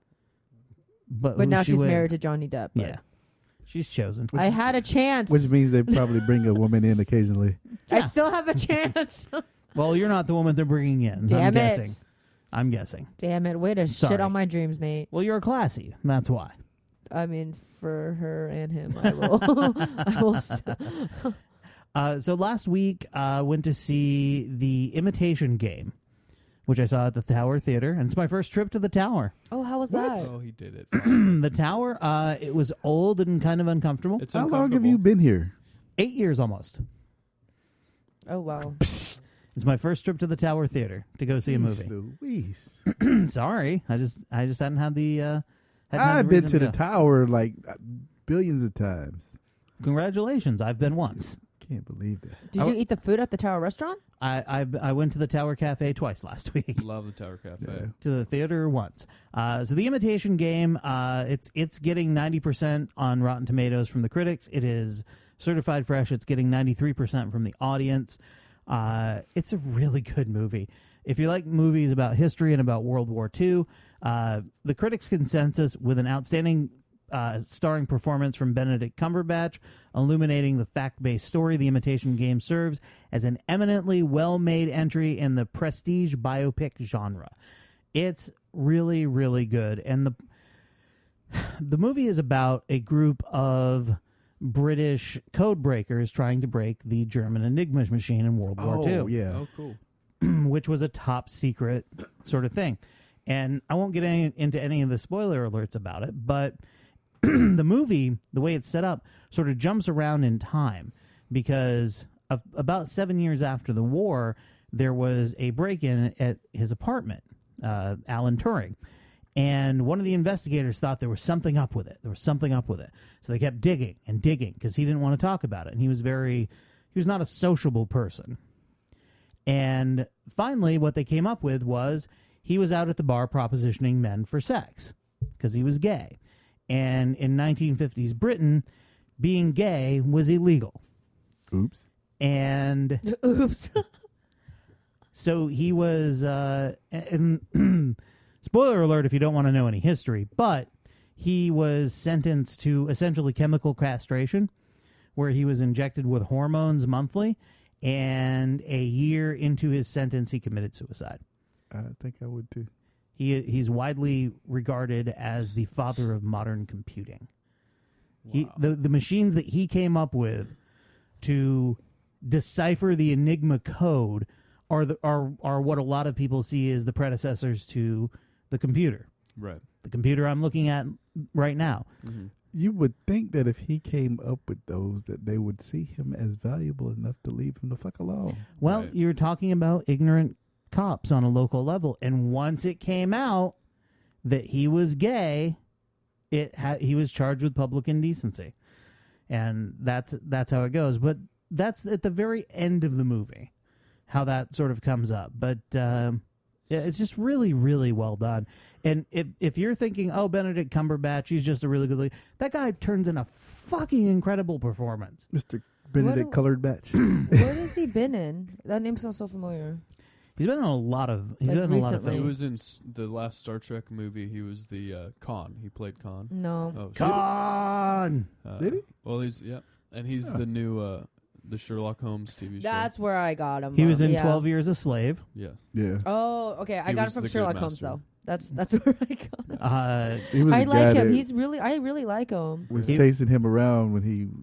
S3: But,
S5: But
S3: who's
S5: now
S3: she
S5: she's
S3: with?
S5: married to Johnny Depp. but
S3: Yeah, she's chosen.
S5: I had a chance.
S6: Which means they probably bring a woman in occasionally.
S5: I
S3: Yeah.
S5: still have a chance.
S3: Well, you're not the woman they're bringing in.
S5: Damn
S3: I'm
S5: it.
S3: guessing. I'm guessing.
S5: Damn it. Way to
S3: Sorry.
S5: shit on my dreams, Nate.
S3: Well, you're classy. That's why.
S5: I mean, for her and him, I will. I will. St-
S3: Uh, so last week, I uh, went to see The Imitation Game, which I saw at the Tower Theater, and it's my first trip to the Tower.
S5: oh, how was
S6: What?
S5: that?
S4: Oh, he did it.
S3: The Tower, uh, it was old and kind of uncomfortable.
S4: It's
S6: How long have
S4: uncomfortable.
S6: you been here?
S3: Eight years almost.
S5: Oh, wow.
S3: It's my first trip to the Tower Theater to go see a movie.
S6: Jeez Louise.
S3: Sorry, I just I just hadn't had the. Uh, hadn't had
S6: I've
S3: the
S6: been
S3: reason
S6: to the
S3: go.
S6: tower like uh, billions of times.
S3: Congratulations, I've been once.
S6: Can't believe that.
S5: Did
S3: I
S5: you
S3: w-
S5: eat the food at the Tower restaurant?
S3: I, I I went to the Tower Cafe twice last week.
S4: Love the Tower Cafe.
S6: Yeah.
S3: To the theater once. Uh, so the Imitation Game, uh, it's it's getting ninety percent on Rotten Tomatoes from the critics. It is certified fresh. It's getting ninety-three percent from the audience. Uh, it's a really good movie. If you like movies about history and about World War Two, uh, the critics' consensus with an outstanding uh, starring performance from Benedict Cumberbatch, illuminating the fact-based story, The Imitation Game serves as an eminently well-made entry in the prestige biopic genre. It's really, really good, and the the movie is about a group of British code breakers trying to break the German Enigma machine in World War
S6: Oh
S3: Two,
S6: yeah.
S4: Oh, cool.
S3: which was a top secret sort of thing. And I won't get any, into any of the spoiler alerts about it, but the movie, the way it's set up, sort of jumps around in time because of, about seven years after the war, there was a break-in at his apartment, uh, Alan Turing. And one of the investigators thought there was something up with it. There was something up with it. So they kept digging and digging because he didn't want to talk about it. And he was very, he was not a sociable person. And finally, what they came up with was he was out at the bar propositioning men for sex because he was gay. And in nineteen fifties Britain, being gay was illegal.
S6: Oops.
S3: And
S5: Oops.
S3: so he was, uh, and spoiler alert if you don't want to know any history, but he was sentenced to essentially chemical castration, where he was injected with hormones monthly, and a year into his sentence, he committed suicide.
S6: I think I would too.
S3: He He's widely regarded as the father of modern computing. He, the, the machines that he came up with to decipher the Enigma code are the, are are what a lot of people see as the predecessors to the computer.
S4: Right.
S3: The computer I'm looking at right now.
S4: Mm-hmm.
S6: You would think that if he came up with those, that they would see him as valuable enough to leave him the fuck alone.
S3: Well,
S4: Right.
S3: you're talking about ignorant cops on a local level, and once it came out that he was gay, it ha- he was charged with public indecency, and that's that's how it goes. But that's at the very end of the movie, how that sort of comes up. But um, yeah, it's just really, really well done. And if if you're thinking, oh, Benedict Cumberbatch, he's just a really good lead, that guy turns in a fucking incredible performance.
S6: Mister Benedict
S5: What
S6: Colored Batch.
S5: What has he been in? That name sounds so familiar.
S3: He's been in a lot of he's
S5: Like
S3: been in a lot of
S5: recently.
S4: He
S3: films.
S4: was in s- the last Star Trek movie. He was the uh, Khan. He played Khan.
S5: No.
S4: Oh,
S3: Con.
S4: uh,
S6: Did he?
S4: Well, he's yeah, and he's
S6: Huh.
S4: the new uh, the Sherlock Holmes T V show.
S5: That's where I got him.
S3: He was
S5: from.
S3: in
S5: Yeah.
S3: twelve Years a Slave.
S4: Yes.
S6: Yeah.
S5: Oh, okay. I
S4: He
S5: got it
S4: was
S5: from
S4: the good
S5: Sherlock Holmes,
S4: master.
S5: though. That's that's where I got him.
S3: Uh,
S6: He was
S5: I
S6: a guy
S5: like him.
S6: that
S5: He's really, I really like him.
S6: was
S3: He-
S6: chasing him around when he.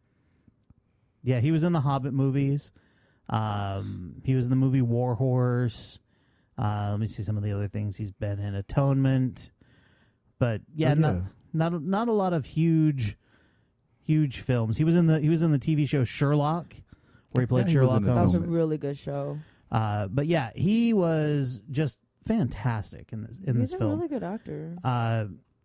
S3: yeah, he was in the Hobbit movies. Um, he was in the movie War Horse. Uh, let me see some of the other things he's been in. Atonement. But yeah,
S6: Oh,
S3: not
S6: yeah.
S3: not not a lot of huge, huge films. He was in the he was in the T V show Sherlock, where he played
S6: Yeah, he was
S3: Sherlock
S6: in
S5: That was
S3: Holmes.
S5: a
S6: Atonement.
S5: really good show.
S3: Uh, but yeah, he was just fantastic in this in
S5: He's
S3: this
S5: a
S3: film.
S5: really good actor.
S3: Uh,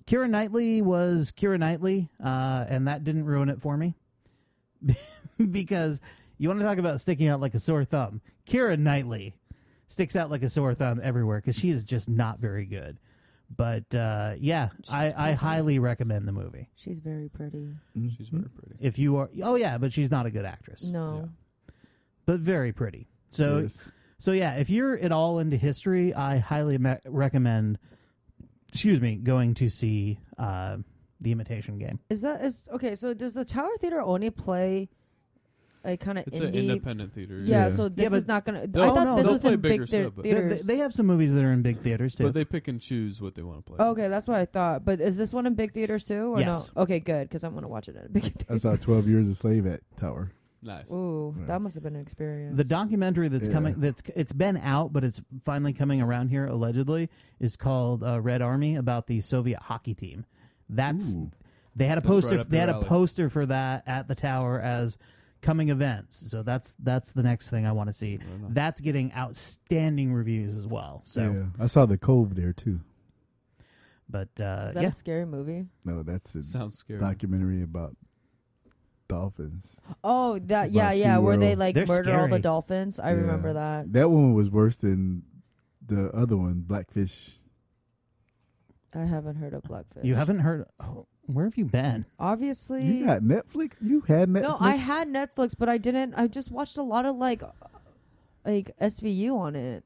S3: Keira Knightley was Keira Knightley, uh, and that didn't ruin it for me. Because you want to talk about sticking out like a sore thumb. Keira Knightley sticks out like a sore thumb everywhere because she is just not very good. But, uh, yeah, I, I highly recommend the movie.
S5: She's very pretty.
S4: She's very pretty.
S3: If you are... Oh, yeah, but she's not a good actress.
S5: No.
S4: Yeah.
S3: But very pretty. So,
S6: Yes.
S3: so yeah, if you're at all into history, I highly me- recommend... Excuse me, going to see uh, The Imitation Game.
S5: Is that is okay? So does the Tower Theater only play a kind of
S4: It's
S5: indie?
S4: an independent theater.
S5: Yeah,
S6: Yeah.
S5: so this
S3: Yeah,
S5: is
S3: but-
S5: not gonna.
S4: They'll-
S5: I
S3: Oh,
S5: thought
S3: no,
S5: this
S4: they'll
S5: was
S4: play
S5: in
S4: bigger
S5: big thea-
S4: stuff, but-
S3: They,
S5: theaters.
S3: they have some movies that are in big theaters, too.
S4: But they pick and choose what they want to play.
S5: Oh, okay, that's what I thought. But is this one in big theaters too, or
S3: Yes.
S5: no? Okay, good, because I want to watch it at a big
S6: I
S5: theater.
S6: saw twelve Years a Slave at Tower.
S4: Nice.
S5: Ooh,
S6: Yeah.
S5: that must have been an experience.
S3: The documentary that's
S6: Yeah.
S3: coming, that's it's been out, but it's finally coming around here, allegedly, is called uh, Red Army, about the Soviet hockey team. That's...
S6: Ooh.
S3: They had a
S4: That's
S3: poster.
S4: right up
S3: they
S4: your
S3: had a
S4: alley.
S3: poster for that at the Tower as coming events. So that's that's the next thing I want to see.
S4: Right on.
S3: That's getting outstanding reviews as well. So,
S6: Yeah. I saw The Cove there, too.
S3: but uh,
S5: is that
S3: yeah,
S5: a scary movie?
S6: No, that's a
S4: Sounds scary.
S6: documentary about dolphins.
S5: Oh, that yeah,
S6: About
S5: yeah, where they
S6: SeaWorld.
S5: like
S3: They're
S5: murder all the
S3: scary.
S5: dolphins. I
S6: Yeah.
S5: remember that.
S6: That one was worse than the other one, Blackfish.
S5: I haven't heard of Blackfish.
S3: you haven't heard. Oh, where have you been?
S5: Obviously,
S6: You got Netflix? You had Netflix?
S5: no. I had Netflix, but I didn't. I just watched a lot of like, like S V U on it.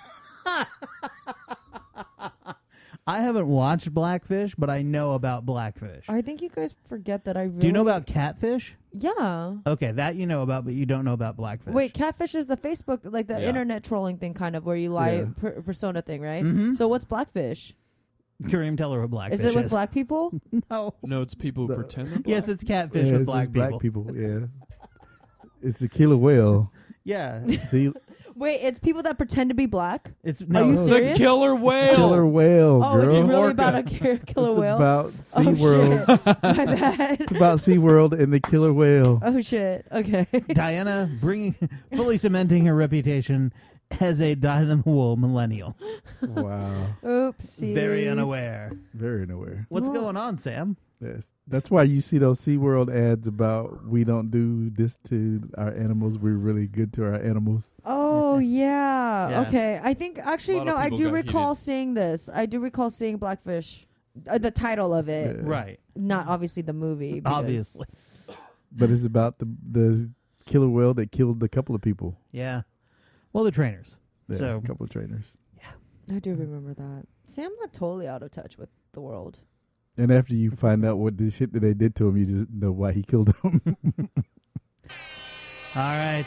S3: I haven't watched Blackfish, but I know about Blackfish.
S5: I think you guys forget that I. Really,
S3: Do you know about Catfish?
S5: Yeah.
S3: Okay, that you know about, but you don't know about Blackfish.
S5: Wait, Catfish is the Facebook, like the
S4: Yeah.
S5: internet trolling thing, kind of where you lie
S6: Yeah.
S5: per- persona thing, right?
S3: Mhm.
S5: So what's Blackfish?
S3: Kareem, tell her what Blackfish
S5: Is
S3: is.
S5: it with black people?
S3: No.
S4: No, it's people who
S6: The-
S4: pretend they're black.
S3: Yes, it's Catfish
S6: Yeah,
S3: with
S6: it's
S3: black
S6: just
S3: people.
S6: black people, yeah. It's the killer whale.
S3: Yeah,
S6: See,
S5: Wait, it's people that pretend to be black.
S3: it's
S5: Are
S3: no.
S5: you
S6: no.
S4: the
S5: serious?
S4: killer whale.
S6: killer whale,
S5: Oh,
S6: girl.
S5: it's really
S4: Orca.
S5: about a ki- killer
S6: It's
S5: whale.
S6: about
S5: Oh
S6: SeaWorld.
S5: shit! My bad.
S6: It's about SeaWorld and the killer whale.
S5: Oh shit! Okay.
S3: Diana bringing, fully cementing her reputation as a dyed-in-the-wool millennial.
S6: Wow.
S5: Oopsie.
S3: Very unaware.
S6: Very unaware.
S3: What's
S5: Well-
S3: going on, Sam?
S6: Yes. That's why you see those SeaWorld ads about we don't do this to our animals. We're really good to our animals.
S5: Oh yeah.
S3: Yeah.
S5: Okay. I think actually
S4: A lot
S5: no.
S4: of
S5: I
S4: people
S5: do
S4: got
S5: recall
S4: heated.
S5: seeing this. I do recall seeing Blackfish. Uh, the title of it,
S6: Yeah.
S3: Right.
S5: not obviously the movie. because-
S3: Obviously.
S6: But it's about the the killer whale that killed a couple of people.
S3: Yeah. Well, the trainers.
S6: Yeah,
S3: So-
S6: a couple of trainers.
S5: I do remember that. See, I'm not totally out of touch with the world.
S6: And after you find out what the shit that they did to him, you just know why he killed them.
S3: All right.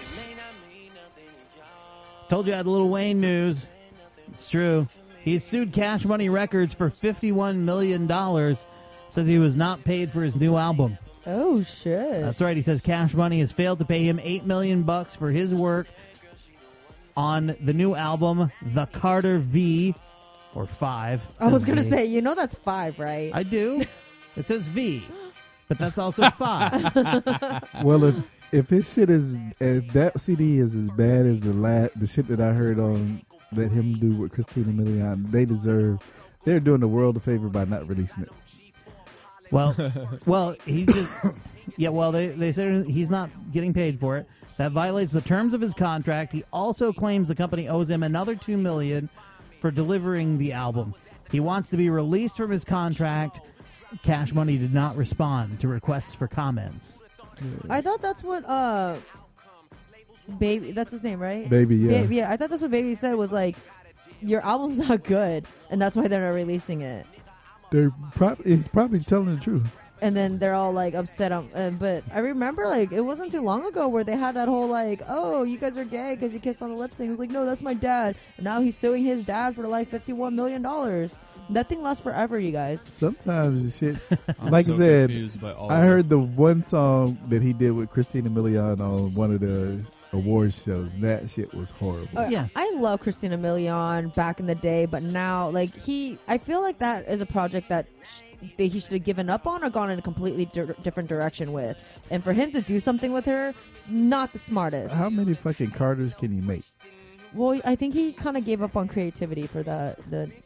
S3: Told you I had a little Wayne news. It's true. He's sued Cash Money Records for fifty-one million dollars. Says he was not paid for his new album.
S5: Oh shit!
S3: That's right. He says Cash Money has failed to pay him eight million bucks for his work on the new album, The Carter V, or Five. It
S5: I was
S3: says
S5: gonna
S3: V.
S5: say, you know, that's five, right?
S3: I do. It says V, but that's also five.
S6: Well, if if his shit is if that C D is as bad as the la- the shit that I heard on Let Him Do with Christina Milian, they deserve. They're doing the world a favor by not releasing it.
S3: Well, well, he just yeah. Well, they they said he's not getting paid for it. That violates the terms of his contract. He also claims the company owes him another two million for delivering the album. He wants to be released from his contract. Cash Money did not respond to requests for comments.
S5: I thought that's what uh, baby. That's his name, right?
S6: Baby, yeah.
S5: Ba- yeah. I thought that's what Baby said was like, your album's not good, and that's why they're not releasing it.
S6: They're probably probably telling the truth.
S5: And then they're all like upset. Um, uh, but I remember like it wasn't too long ago where they had that whole like, oh, you guys are gay because you kissed on the lips thing. It was like, no, that's my dad. And now he's suing his dad for like fifty-one million dollars. That thing lasts forever, you guys.
S6: Sometimes the shit.
S4: I'm
S6: Like
S4: so
S6: I said,
S4: confused by all
S6: I
S4: of
S6: heard
S4: this.
S6: the one song that he did with Christina Milian on one of the awards shows. That shit was horrible.
S5: Uh,
S3: Yeah.
S5: I love Christina Milian back in the day, but now, like, he, I feel like that is a project that, sh- that he should have given up on or gone in a completely di- different direction with. And for him to do something with her, not the smartest.
S6: How many fucking Carters can you make?
S5: Well, I think he kind of gave up on creativity for the the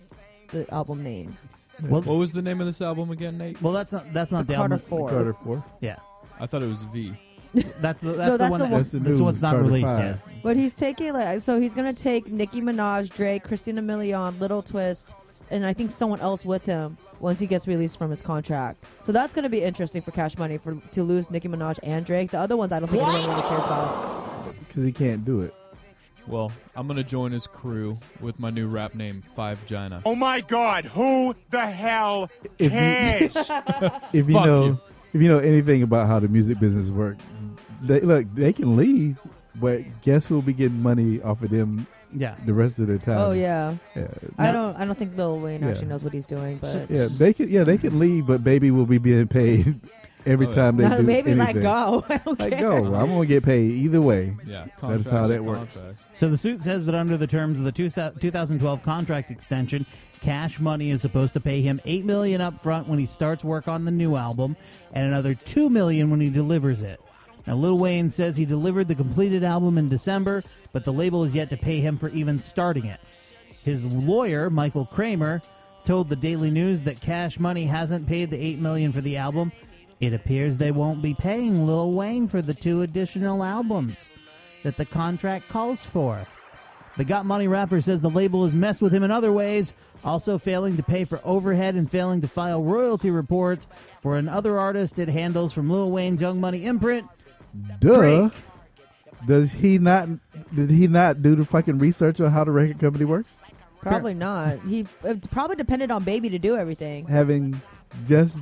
S5: the album names.
S3: Well,
S4: What was the name of this album again, Nate?
S3: well, that's not that's not
S5: The
S3: the,
S5: Carter
S3: album.
S5: Four.
S6: Carter Four.
S3: Yeah,
S4: I thought it was V.
S3: that's the that's,
S5: No,
S3: the
S5: that's
S3: one.
S5: the
S3: that-
S5: one-
S6: That's the
S3: this
S6: new
S3: one's not
S6: Carter
S3: released
S6: five.
S3: yet.
S5: But he's taking like so he's gonna take Nicki Minaj, Drake, Christina Milian, Little Twist, and I think someone else with him once he gets released from his contract. So that's gonna be interesting for Cash Money for to lose Nicki Minaj and Drake. The other ones I don't think anyone really cares about.
S6: Because he can't do it.
S4: Well, I'm gonna join his crew with my new rap name, Five Gina.
S10: Oh my God! Who the hell
S6: If you-
S10: cares?
S6: If you
S4: Fuck
S6: know,
S4: you.
S6: if you know anything about how the music business works, they look they can leave, but guess who'll be getting money off of them
S3: Yeah,
S6: the rest of their time?
S5: Oh yeah.
S6: yeah,
S5: I
S3: Now-
S5: don't I don't think Lil Wayne
S6: Yeah.
S5: actually knows what he's doing, but
S6: yeah. They can, yeah, they can leave, but baby will be being paid every
S4: Oh, yeah.
S6: time they
S5: no,
S6: do
S5: maybe like
S6: anything.
S5: go. I don't
S6: Like
S5: care.
S6: go. I'm gonna get paid either way.
S4: Yeah,
S6: That's how
S4: contracts
S6: that
S4: are
S6: works.
S4: contracts.
S3: So the suit says that under the terms of the two thousand twelve contract extension, Cash Money is supposed to pay him eight million dollars up front when he starts work on the new album, and another two million dollars when he delivers it. Now, Lil Wayne says he delivered the completed album in December, but the label is yet to pay him for even starting it. His lawyer, Michael Kramer, told the Daily News that Cash Money hasn't paid the eight million dollars for the album. It appears they won't be paying Lil Wayne for the two additional albums that the contract calls for. The Got Money rapper says the label has messed with him in other ways, also failing to pay for overhead and failing to file royalty reports for another artist it handles from Lil Wayne's Young Money imprint.
S6: Duh.
S3: Drake.
S6: Does he not? Did he not do the fucking research on how the record company works?
S5: Probably not. He it probably depended on Baby to do everything.
S6: Having just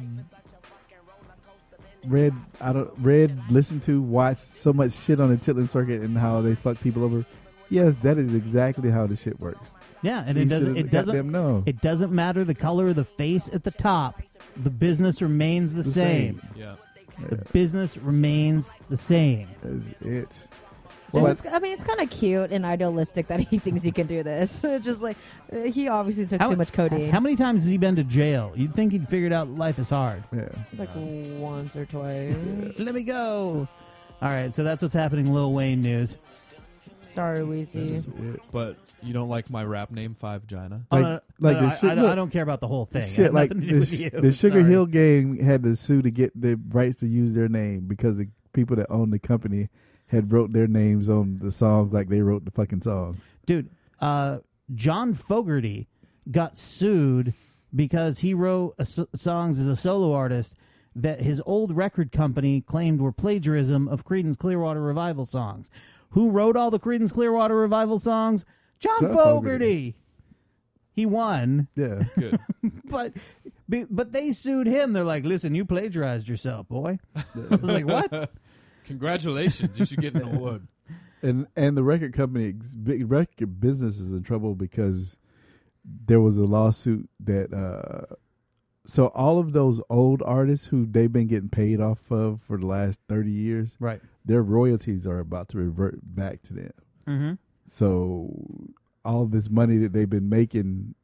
S6: read, I don't read, listened to, watched so much shit on the Chitlin circuit and how they fuck people over. Yes, that is exactly how the shit works.
S3: Yeah, and
S6: He
S3: it doesn't.
S6: should've
S3: It doesn't.
S6: goddamn known.
S3: It doesn't matter the color of the face at the top. The business remains the,
S6: The
S3: same.
S6: same.
S4: Yeah.
S3: The business remains the same.
S6: Is it?
S5: This
S6: Well,
S5: is- I mean, it's kind of cute and idealistic that he thinks he can do this. It's just like uh, he obviously took too much codeine.
S3: How many times has he been to jail? You'd think he'd figured out life is hard.
S6: Yeah.
S5: Like once or twice.
S3: Let me go. All right, so that's what's happening. Lil Wayne news.
S5: Sorry, Weezy.
S4: But you don't like my rap name, Five Gina?
S3: Oh,
S6: Like-
S3: no, no,
S6: like
S3: no,
S6: the
S3: I,
S6: shit-
S3: I, don't, I
S6: look,
S3: don't care about the whole thing. It
S6: Shit
S3: had
S6: like
S3: nothing to do
S6: the,
S3: with
S6: sh-
S3: you.
S6: the Sugar
S3: Sorry.
S6: Hill Gang had to sue to get the rights to use their name because the people that owned the company had wrote their names on the songs like they wrote the fucking songs.
S3: Dude, uh, John Fogerty got sued because he wrote a s- songs as a solo artist that his old record company claimed were plagiarism of Creedence Clearwater Revival songs. Who wrote all the Creedence Clearwater Revival songs? John,
S6: John
S3: Fogerty.
S6: Fogerty.
S3: He won,
S6: Yeah.
S4: Good.
S3: but but they sued him. They're like, "Listen, you plagiarized yourself, boy." I was like, "What?"
S4: Congratulations. You should get an award.
S6: And and the record company, big record business is in trouble because there was a lawsuit that. Uh, so all of those old artists who they've been getting paid off of for the last thirty years,
S3: Right.
S6: their royalties are about to revert back to them.
S3: Mm-hmm.
S6: So all this money that they've been making,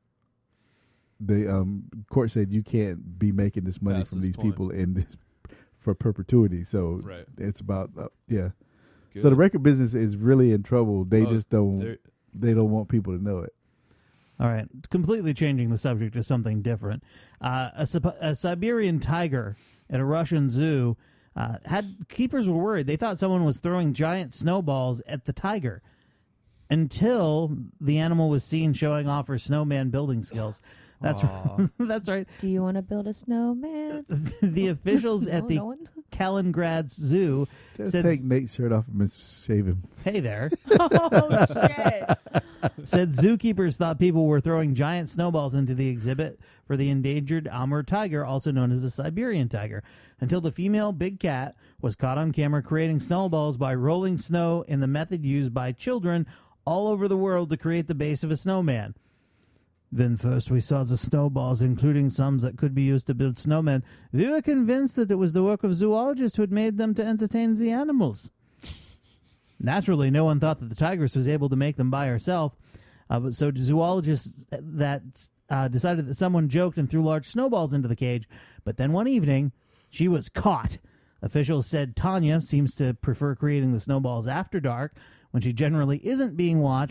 S6: the um, court said you can't be making this money
S4: That's
S6: from
S4: his
S6: these
S4: point.
S6: people in this for perpetuity. So
S4: Right.
S6: it's about uh, yeah.
S4: Good.
S6: So the record business is really in trouble. They
S4: Oh,
S6: just don't.
S4: they're-
S6: They don't want people to know it.
S3: All right, completely changing the subject to something different. Uh, a, Sib- a Siberian tiger at a Russian zoo uh, had keepers were worried. They thought someone was throwing giant snowballs at the tiger until the animal was seen showing off her snowman building skills. That's right. That's right.
S5: Do you want to build a snowman?
S3: The officials
S5: No,
S3: at the
S5: no one?
S3: Kaliningrad Zoo
S6: Just
S3: said,
S6: take Nate's shirt off and shave him.
S3: "Hey there."
S5: Oh shit!
S3: Said zookeepers thought people were throwing giant snowballs into the exhibit for the endangered Amur tiger, also known as the Siberian tiger, until the female big cat was caught on camera creating snowballs by rolling snow in the method used by children all over the world to create the base of a snowman. Then first we saw the snowballs, including some that could be used to build snowmen. We were convinced that it was the work of zoologists who had made them to entertain the animals. Naturally, no one thought that the tigress was able to make them by herself. Uh, but so zoologists that uh, decided that someone joked and threw large snowballs into the cage. But then one evening, she was caught. Officials said Tanya seems to prefer creating the snowballs after dark, when she generally isn't being watched.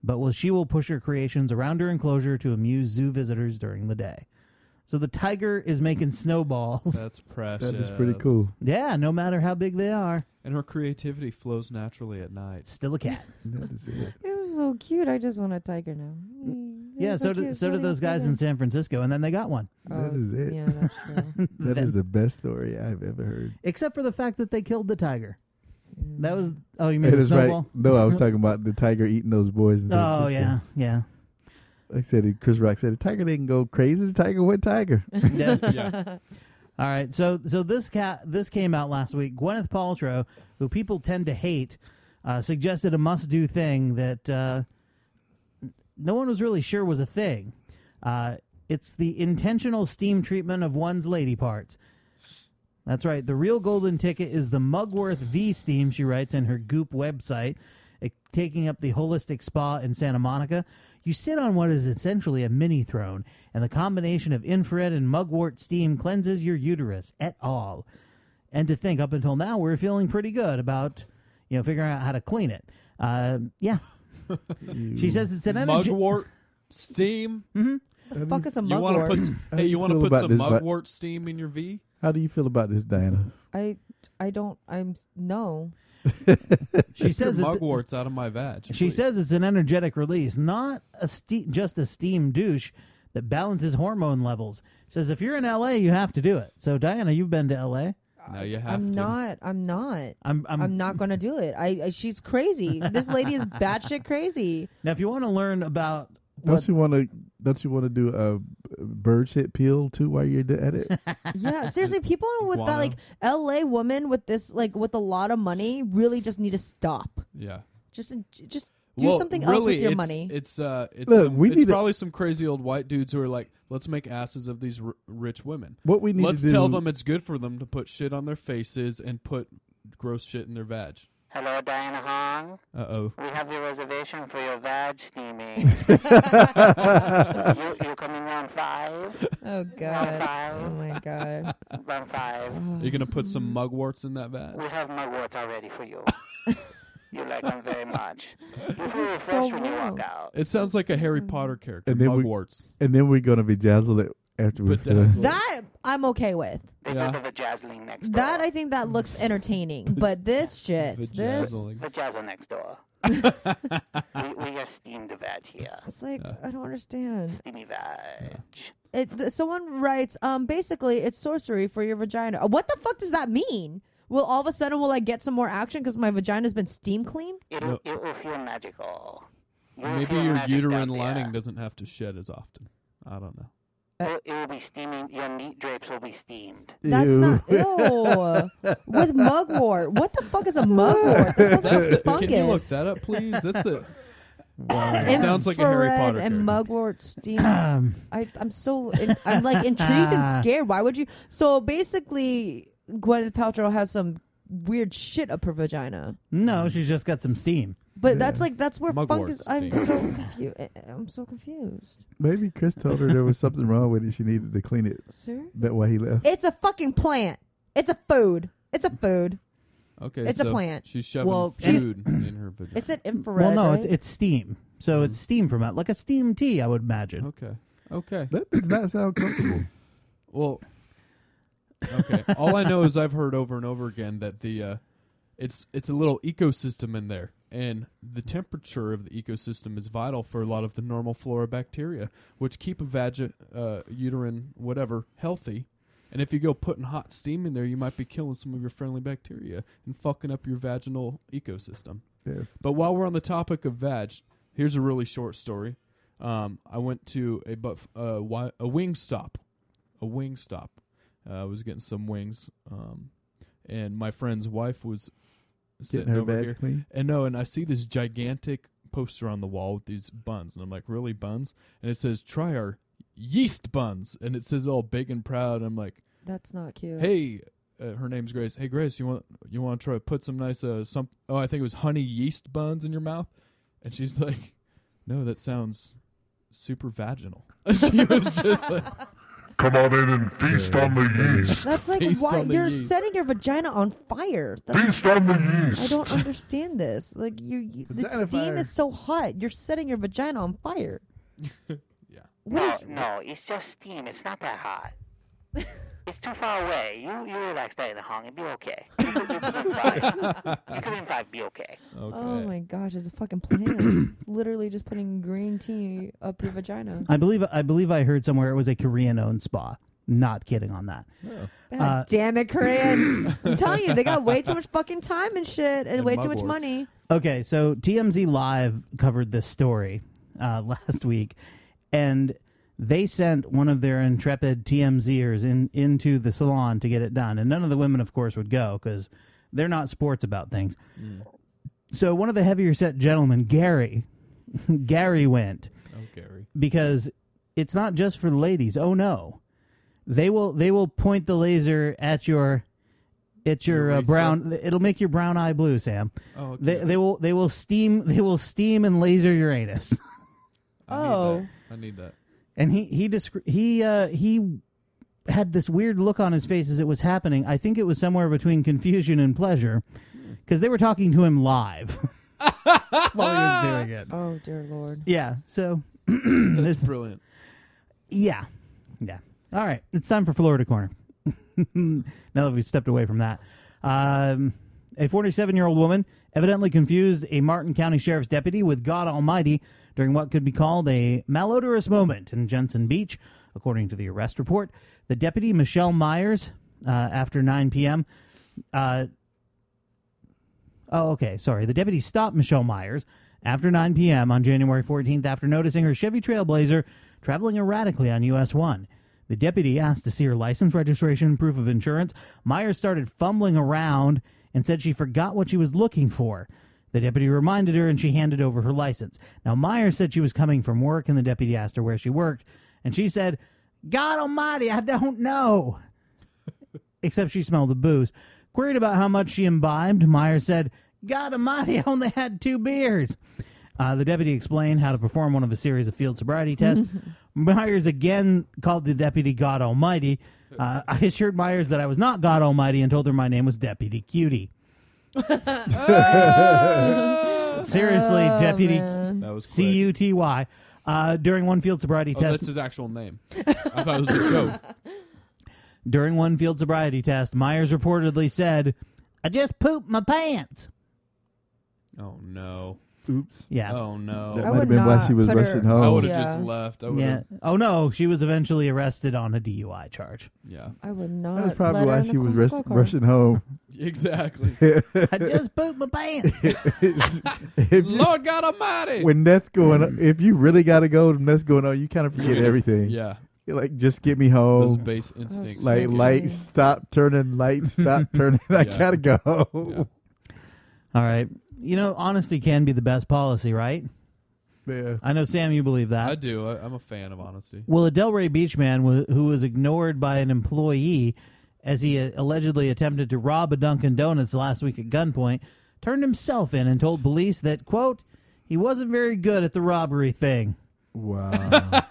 S3: but will she will push her creations around her enclosure to amuse zoo visitors during the day. So the tiger is making snowballs.
S4: That's precious.
S6: That is pretty cool.
S3: Yeah, no matter how big they are.
S4: And her creativity flows naturally at night.
S3: Still a cat.
S6: That is it.
S5: It was so cute. I just want a tiger now. It
S3: Yeah,
S5: was
S3: so
S5: cute.
S3: did so did
S5: Really
S3: those guys in
S5: cute.
S3: San Francisco, and then they got one.
S6: That
S5: Oh,
S6: is it.
S5: Yeah, that's true.
S6: That is the best story I've ever heard.
S3: Except for the fact that they killed the tiger. That was oh, you mean
S6: That
S3: the
S6: is
S3: snowball?
S6: right. No, I was talking about the tiger eating those boys in San
S3: Oh
S6: Francisco.
S3: yeah, yeah.
S6: Like I said, Chris Rock said the tiger didn't go crazy. The tiger went tiger.
S3: Yeah.
S4: Yeah.
S3: All right, so so this cat this came out last week. Gwyneth Paltrow, who people tend to hate, uh, suggested a must-do thing that uh, no one was really sure was a thing. Uh, it's the intentional steam treatment of one's lady parts. That's right. The real golden ticket is the Mugworth V steam, she writes in her Goop website, uh, taking up the holistic spa in Santa Monica. You sit on what is essentially a mini throne, and the combination of infrared and mugwort steam cleanses your uterus et al. And to think, up until now, we're feeling pretty good about, you know, figuring out how to clean it. Uh, yeah. She says it's an energy.
S4: Mugwort steam.
S5: The fuck is a
S4: You want to
S5: mugwort?
S4: put some,
S6: How
S4: hey,
S6: do
S4: you
S6: you
S4: want to
S6: feel
S4: put
S6: about
S4: some
S6: this, Vi-
S4: mugwort steam in your V?
S6: How do you feel about this, Diana?
S5: I, I don't. I'm no.
S3: She says
S4: Your
S3: it's,
S4: mugworts out of my vag.
S3: she
S4: please.
S3: says it's an energetic release, not a ste- just a steam douche that balances hormone levels. Says if you're in L A, you have to do it. So Diana, you've been to L A.
S4: Now you have
S5: I'm
S4: to.
S5: not. I'm not.
S3: I'm, I'm,
S5: I'm not going to do it. I, I. She's crazy. This lady is batshit crazy.
S3: Now, if you want to learn about
S6: Don't
S3: what,
S6: you want to? Don't you want to do a bird shit peel too while you're at it?
S5: Yeah, seriously, people with that
S4: Guano.
S5: like L A woman with this like with a lot of money really just need to stop.
S4: Yeah.
S5: Just just do
S4: Well,
S5: something
S4: really,
S5: else with your
S4: it's,
S5: money.
S4: It's uh, it's,
S6: Look,
S4: some,
S6: we
S4: it's
S6: need to-
S4: probably some crazy old white dudes who are like, let's make asses of these r- rich women.
S6: What we need
S4: Let's
S6: to do?
S4: tell them it's good for them to put shit on their faces and put gross shit in their vag.
S2: Hello, Diana Hong.
S4: Uh oh.
S2: We have your reservation for your vag steaming. you, you coming round five?
S5: Oh
S2: Round
S5: god.
S2: five?
S5: Oh my god.
S2: Round five.
S4: Are you gonna put some mugworts in that vag?
S2: We have mugworts already for you. You like them very much. You feel
S5: is
S2: refreshed
S5: so
S2: when you
S5: wrong.
S2: walk out.
S4: It sounds like a Harry Potter character.
S6: And then we-
S4: Mugworts.
S6: And then we're gonna be jazzled it after we finish.
S4: Bedazzled.
S5: That I'm okay with.
S2: They
S4: Yeah.
S2: do the vajazzling next door.
S5: That I think that looks entertaining. But this shit, this
S4: Vajazzling.
S2: Vajazzle next door. we, we got steamed vag here.
S5: it's like I don't understand.
S2: Steamy vag.
S5: It, th- someone writes, um, basically it's sorcery for your vagina. Uh, What the fuck does that mean? Will all of a sudden will I get some more action because my vagina's been steam cleaned?
S2: It'll,
S4: No.
S2: it will feel magical. You will
S4: Maybe
S2: feel
S4: your
S2: magic
S4: uterine
S2: down there.
S4: lining doesn't have to shed as often. I don't know.
S2: It, it will be steaming. Your meat drapes will be steamed.
S5: That's
S6: Ew.
S5: not ew. With mugwort. What the fuck is a mugwort? That sounds like
S4: That's
S5: a
S4: it. Can you look
S5: fungus.
S4: that up, please? That's it.
S5: Infrared
S4: Sounds like a Harry Potter
S5: and
S4: character.
S5: mugwort steam. I, I'm so in, I'm like intrigued and scared. Why would you? So basically, Gwyneth Paltrow has some weird shit up her vagina.
S3: no, she's just got some steam.
S5: But that's like that's where
S4: Mugwort
S5: fungus. I'm
S4: steam.
S5: so confused. I'm so confused.
S6: Maybe Chris told her there was something wrong with it. She needed to clean it.
S5: Sir,
S6: That why he left.
S5: it's a fucking plant. It's a food. It's a food.
S4: Okay,
S5: It's a
S4: so
S5: plant.
S4: She's shoving
S3: Well,
S4: food in her vagina.
S5: It's an infrared.
S3: Well, no,
S5: right?
S3: it's it's steam. So it's steam from it, like a steam tea, I would imagine.
S4: Okay. Okay.
S6: That does not sound comfortable.
S4: Well, okay. All I know is I've heard over and over again that the uh, it's it's a little ecosystem in there, and the temperature of the ecosystem is vital for a lot of the normal flora bacteria, which keep a vag uh, uterine whatever healthy. And if you go putting hot steam in there, you might be killing some of your friendly bacteria and fucking up your vaginal ecosystem.
S6: Yes.
S4: But while we're on the topic of vag, here's a really short story. Um, I went to a buff, uh, wi- a wing stop, a wing stop. Uh, I was getting some wings, um, and my friend's wife was sitting
S6: Getting her
S4: over
S6: bags
S4: here.
S6: clean.
S4: And no, and I see this gigantic poster on the wall with these buns, and I'm like, really, buns? And it says, try our yeast buns, and it says all big and proud. And I'm like,
S5: That's not cute.
S4: hey, uh, her name's Grace. Hey, Grace, you want you want to try to put some nice uh some? Oh, I think it was honey yeast buns in your mouth. And she's like, no, that sounds super vaginal. She was just like,
S11: come on in and feast on the yeast.
S5: That's like
S4: Feast
S5: why
S4: on the
S5: you're
S4: yeast.
S5: setting your vagina on fire. That's,
S11: Feast on the yeast.
S5: I don't understand this. Like you, you the
S6: Vagina
S5: steam
S6: fire.
S5: is so hot. You're setting your vagina on fire.
S4: Yeah.
S5: What
S12: No,
S5: is-
S12: no, it's just steam. It's not that hot. It's too far away. You you relax there in the hong and be okay. You could, you could invite. You could invite. Be okay.
S4: Okay.
S5: Oh my gosh, it's a fucking plan. It's literally just putting green tea up your vagina.
S3: I believe I believe I heard somewhere it was a Korean-owned spa. Not kidding on that.
S5: God
S3: Uh,
S5: damn it, Koreans! I'm telling you, they got way too much fucking time and shit, and,
S4: And
S5: way too much
S4: mugwort.
S5: money.
S3: Okay, so T M Z Live covered this story uh, last week, and they sent one of their intrepid TMZers in into the salon to get it done, and none of the women, of course, would go because they're not sports about things.
S4: Mm.
S3: So one of the heavier set gentlemen, Gary, Gary went
S4: Oh, Gary.
S3: because it's not just for the ladies. Oh no, they will they will point the laser at your at your
S4: Your
S3: uh,
S4: waist
S3: brown. It'll make your brown eye blue, Sam.
S4: Oh, okay.
S3: They they will they will steam they will steam and laser your anus.
S4: I need
S5: Oh.
S4: that. I need that.
S3: And he he descri- he uh, he had this weird look on his face as it was happening. I think it was somewhere between confusion and pleasure because they were talking to him live while he was doing it.
S5: Oh dear lord.
S3: Yeah, so
S4: That's
S3: this
S4: brilliant.
S3: yeah yeah. All right, it's time for Florida Corner. Now that we've stepped away from that, um, a forty-seven-year-old woman evidently confused a Martin County Sheriff's deputy with God Almighty during what could be called a malodorous moment in Jensen Beach, according to the arrest report. The deputy, Michelle Myers, uh, after nine p.m. Uh, oh, okay, sorry. The deputy stopped Michelle Myers after nine p.m. on January fourteenth after noticing her Chevy Trailblazer traveling erratically on U S one. The deputy asked to see her license, registration, and proof of insurance. Myers started fumbling around and said she forgot what she was looking for. The deputy reminded her, and she handed over her license. Now, Myers said she was coming from work, and the deputy asked her where she worked, and she said, God almighty, I don't know. Except she smelled the booze. Queried about how much she imbibed, Myers said, God almighty, I only had two beers. Uh, the deputy explained how to perform one of a series of field sobriety tests. Myers again called the deputy God Almighty. Uh, I assured Myers that I was not God Almighty and told her my name was Deputy Cutie. Seriously,
S5: Oh,
S3: Deputy
S5: man.
S4: That was quick.
S3: C U T Y. Uh, during one field sobriety
S4: Oh,
S3: test,
S4: that's his actual name. I thought it was a joke.
S3: during one field sobriety test, Myers reportedly said, "I just pooped my pants."
S4: Oh no.
S6: Oops.
S3: Yeah.
S4: Oh no.
S6: That
S5: I
S6: might have
S5: would
S6: been why
S5: not
S6: she was
S5: put her-
S6: rushing
S4: I
S6: home.
S4: would have
S5: Yeah.
S4: just left. I would
S3: Yeah.
S4: have.
S3: Oh no, she was eventually arrested on a D U I charge.
S4: Yeah.
S5: I would not.
S6: That was probably
S5: let her
S6: why
S5: in the
S6: she was
S5: Costco
S6: rush,
S5: car.
S6: rushing home.
S4: Exactly.
S3: I just pooped my pants.
S6: If you-
S4: Lord God Almighty.
S6: when that's going on, if you really got to go and that's going on, you kind of forget everything.
S4: Yeah.
S6: You're like, just get me
S4: Those
S6: home.
S4: base instincts.
S6: Like,
S5: so
S6: lights,
S5: funny.
S6: stop turning, lights, stop turning. I
S4: Yeah.
S6: gotta go.
S4: Yeah.
S3: All right. You know, honesty can be the best policy, right?
S6: Yeah.
S3: I know, Sam, you believe that.
S4: I do. I, I'm a fan of honesty.
S3: Well, a Delray Beach man w- who was ignored by an employee as he uh, allegedly attempted to rob a Dunkin' Donuts last week at gunpoint turned himself in and told police that, quote, he wasn't very good at the robbery thing.
S6: Wow.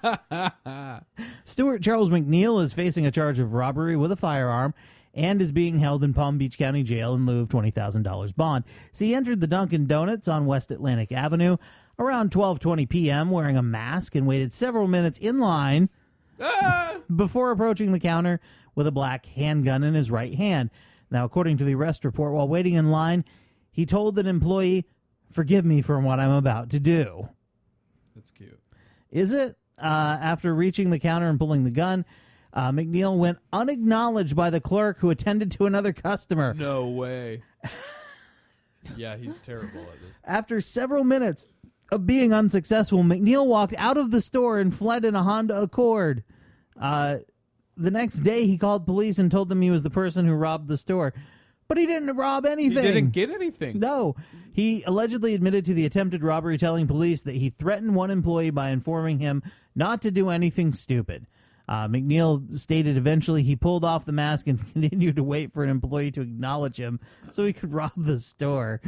S3: Stuart Charles McNeil is facing a charge of robbery with a firearm and is being held in Palm Beach County Jail in lieu of twenty thousand dollars bond. So he entered the Dunkin' Donuts on West Atlantic Avenue around twelve twenty p.m. wearing a mask and waited several minutes in line before approaching the counter with a black handgun in his right hand. Now, according to the arrest report, while waiting in line, he told an employee, "Forgive me for what I'm about to do."
S4: That's cute.
S3: Is it? Uh, after reaching the counter and pulling the gun, uh, McNeil went unacknowledged by the clerk who attended to another customer.
S4: No way. Yeah, he's terrible at this.
S3: After several minutes of being unsuccessful, McNeil walked out of the store and fled in a Honda Accord. Uh, the next day, he called police and told them he was the person who robbed the store. But he didn't rob
S4: He
S3: anything.
S4: didn't get anything.
S3: No. He allegedly admitted to the attempted robbery, telling police that he threatened one employee by informing him not to do anything stupid. Uh, McNeil stated eventually he pulled off the mask and continued to wait for an employee to acknowledge him so he could rob the store.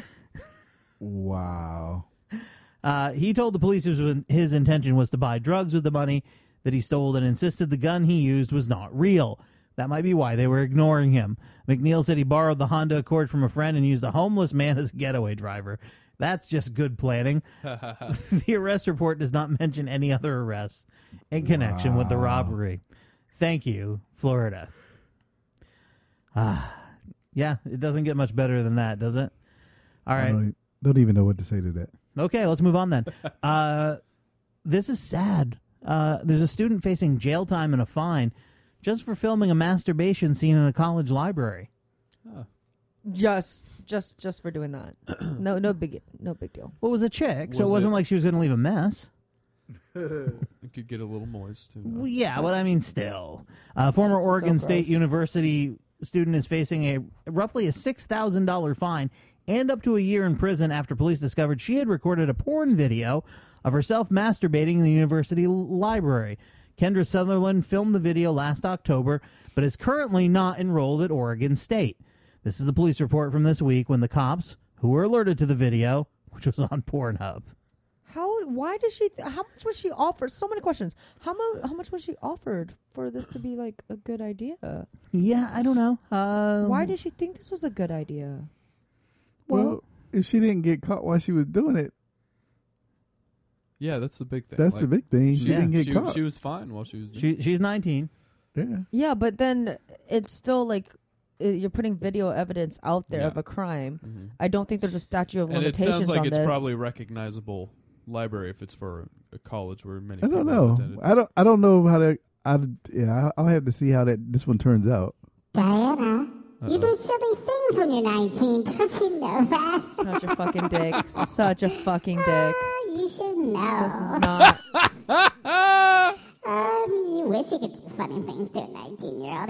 S6: Wow.
S3: Uh, he told the police his, his intention was to buy drugs with the money. that he stole and insisted the gun he used was not real. That might be why they were ignoring him. McNeil said he borrowed the Honda Accord from a friend and used a homeless man as a getaway driver. That's just good planning. The arrest report does not mention any other arrests in connection wow. with the robbery. Thank you, Florida. Ah, yeah, it doesn't get much better than that, does it? All right.
S6: I don't, don't even know what to say to that.
S3: Okay, let's move on then. uh, this is sad. Uh, there's a student facing jail time and a fine just for filming a masturbation scene in a college library.
S4: Huh.
S5: Just, just, just for doing that. no, no big, no big deal.
S3: Well, it was a chick,
S4: Was
S3: so it wasn't
S4: it?
S3: like she was going to leave a mess.
S4: It could get a little moist, too.
S3: Well, yeah, but I mean, still. Uh, former Oregon
S5: so
S3: State
S5: gross. University
S3: student is facing a roughly a six thousand dollars fine and up to a year in prison after police discovered she had recorded a porn video of herself masturbating in the university library. Kendra Sutherland filmed the video last October, but is currently not enrolled at Oregon State. This is the police report from this week when the cops, who were alerted to the video, which was on Pornhub.
S5: How? Why did she? Th- how much was she offered? So many questions. How much? How much was she offered for this to be like a good idea?
S3: Yeah, I don't know. Um,
S5: Why did she think this was a good idea?
S6: Well, well, if she didn't get caught while she was doing it,
S4: yeah, that's the big thing.
S6: That's
S4: like,
S6: the big thing. She
S4: yeah,
S6: didn't get
S4: she,
S6: caught.
S4: She was fine while she was doing
S3: she,
S4: it.
S3: She's nineteen.
S6: Yeah.
S5: Yeah, but then it's still like uh, you're putting video evidence out there
S4: Yeah.
S5: of a crime.
S4: Mm-hmm.
S5: I don't think there's a statute of
S4: and it
S5: limitations
S4: sounds like
S5: on
S4: it's
S5: this.
S4: probably recognizable library if it's for a college where many
S6: I
S4: people
S6: don't
S4: have
S6: know.
S4: attended.
S6: I don't. I don't know how to. I yeah. I'll have to see how that this one turns out.
S13: Diana,
S4: Uh-oh.
S13: you do silly things when you're nineteen. Don't you know that?
S5: Such a fucking dick. Such a fucking dick.
S13: Oh, you should know.
S5: This is not.
S13: um, you wish you could do funny things to a nineteen-year-old.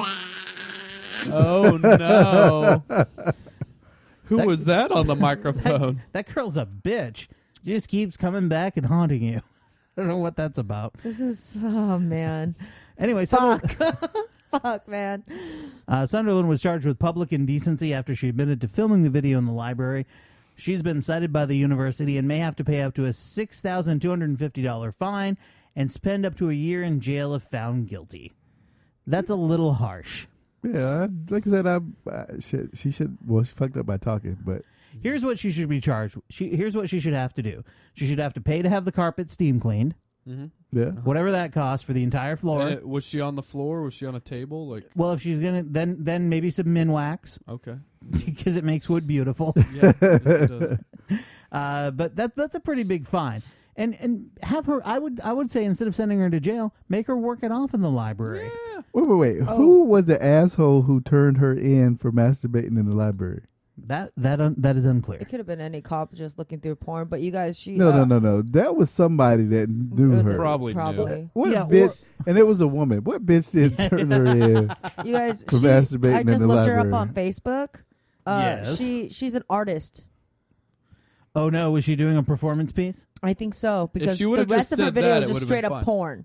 S4: Oh no! Who
S3: That-
S4: was that on the microphone?
S3: That, that girl's a bitch. She just keeps coming back and haunting you. I don't know what that's about.
S5: This is. Oh man.
S3: Anyway, so
S5: Fuck. Fuck, man.
S3: Uh, Sunderland was charged with public indecency after she admitted to filming the video in the library. She's been cited by the university and may have to pay up to a six thousand two hundred fifty dollars fine and spend up to a year in jail if found guilty. That's a little harsh.
S6: Yeah, I- like I said, I, I she, she should. Well, she fucked up by talking, but
S3: Here's what she should be charged. She here's what she should have to do. She should have to pay to have the carpet steam cleaned.
S4: Mm-hmm.
S6: yeah.
S3: Whatever that costs for the entire floor.
S4: And it- was she on the floor? Was she on a table? Like,
S3: Well, if she's gonna, then then maybe some min wax
S4: okay,
S3: because it makes wood beautiful.
S4: yeah, it does.
S3: Uh, but that that's a pretty big fine. And and have her. I would I would say instead of sending her to jail, make her work it off in the library.
S6: Wait, wait, wait.
S5: Oh.
S6: Who was the asshole who turned her in for masturbating in the library?
S3: That that un, that is unclear.
S5: It could have been any cop just looking through porn, but you guys, she.
S6: No,
S5: uh,
S6: no, no, no. That was somebody that knew
S5: it was
S6: her.
S5: a-
S4: Probably knew.
S5: Probably.
S6: What
S3: Yeah,
S6: bitch?
S3: or-
S6: and it was a woman. What bitch did turn her in?
S5: You guys,
S6: For
S5: she,
S6: masturbating
S5: I
S6: in
S5: just
S6: the
S5: looked her up
S6: library.
S5: on Facebook. Uh,
S3: Yes.
S5: She she's an artist.
S3: Oh no, was she doing a performance piece?
S5: I think so because
S4: she
S5: the
S4: would've
S5: rest
S4: just
S5: of her
S4: said
S5: video
S4: that,
S5: was
S4: it
S5: just
S4: would've been
S5: straight up
S4: fine.
S5: porn.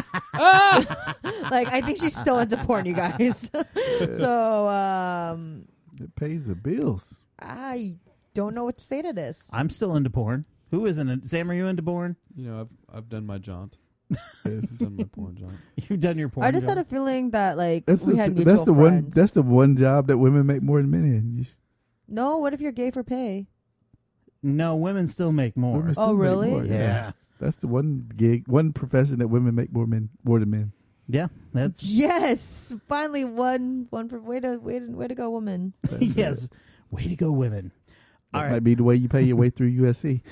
S5: Like I think she's still into porn, you guys. So um,
S6: It pays the bills.
S5: I don't know what to say to this.
S3: I'm still into porn. Who isn't? Sam, are you into porn?
S4: You know, I've I've done my jaunt.
S6: Yes.
S4: I've done my porn jaunt.
S3: You've done your porn.
S5: I just
S3: John?
S5: had a feeling that like
S6: That's
S5: we
S6: the,
S5: had mutual
S6: that's the
S5: friends.
S6: one. That's the one job that women make more than men in. You,
S5: No, what if you're gay for pay?
S3: No, women still make more.
S6: women still
S5: Oh,
S6: make
S5: really?
S6: more,
S3: Yeah.
S6: That's the one gig, one profession that women make more men more than men.
S3: Yeah, that's
S5: Yes, finally one one for way to way to, way to go, woman.
S3: yes. Way to go, women.
S6: That
S3: All
S6: might
S3: right.
S6: be the way you pay your way through U S C.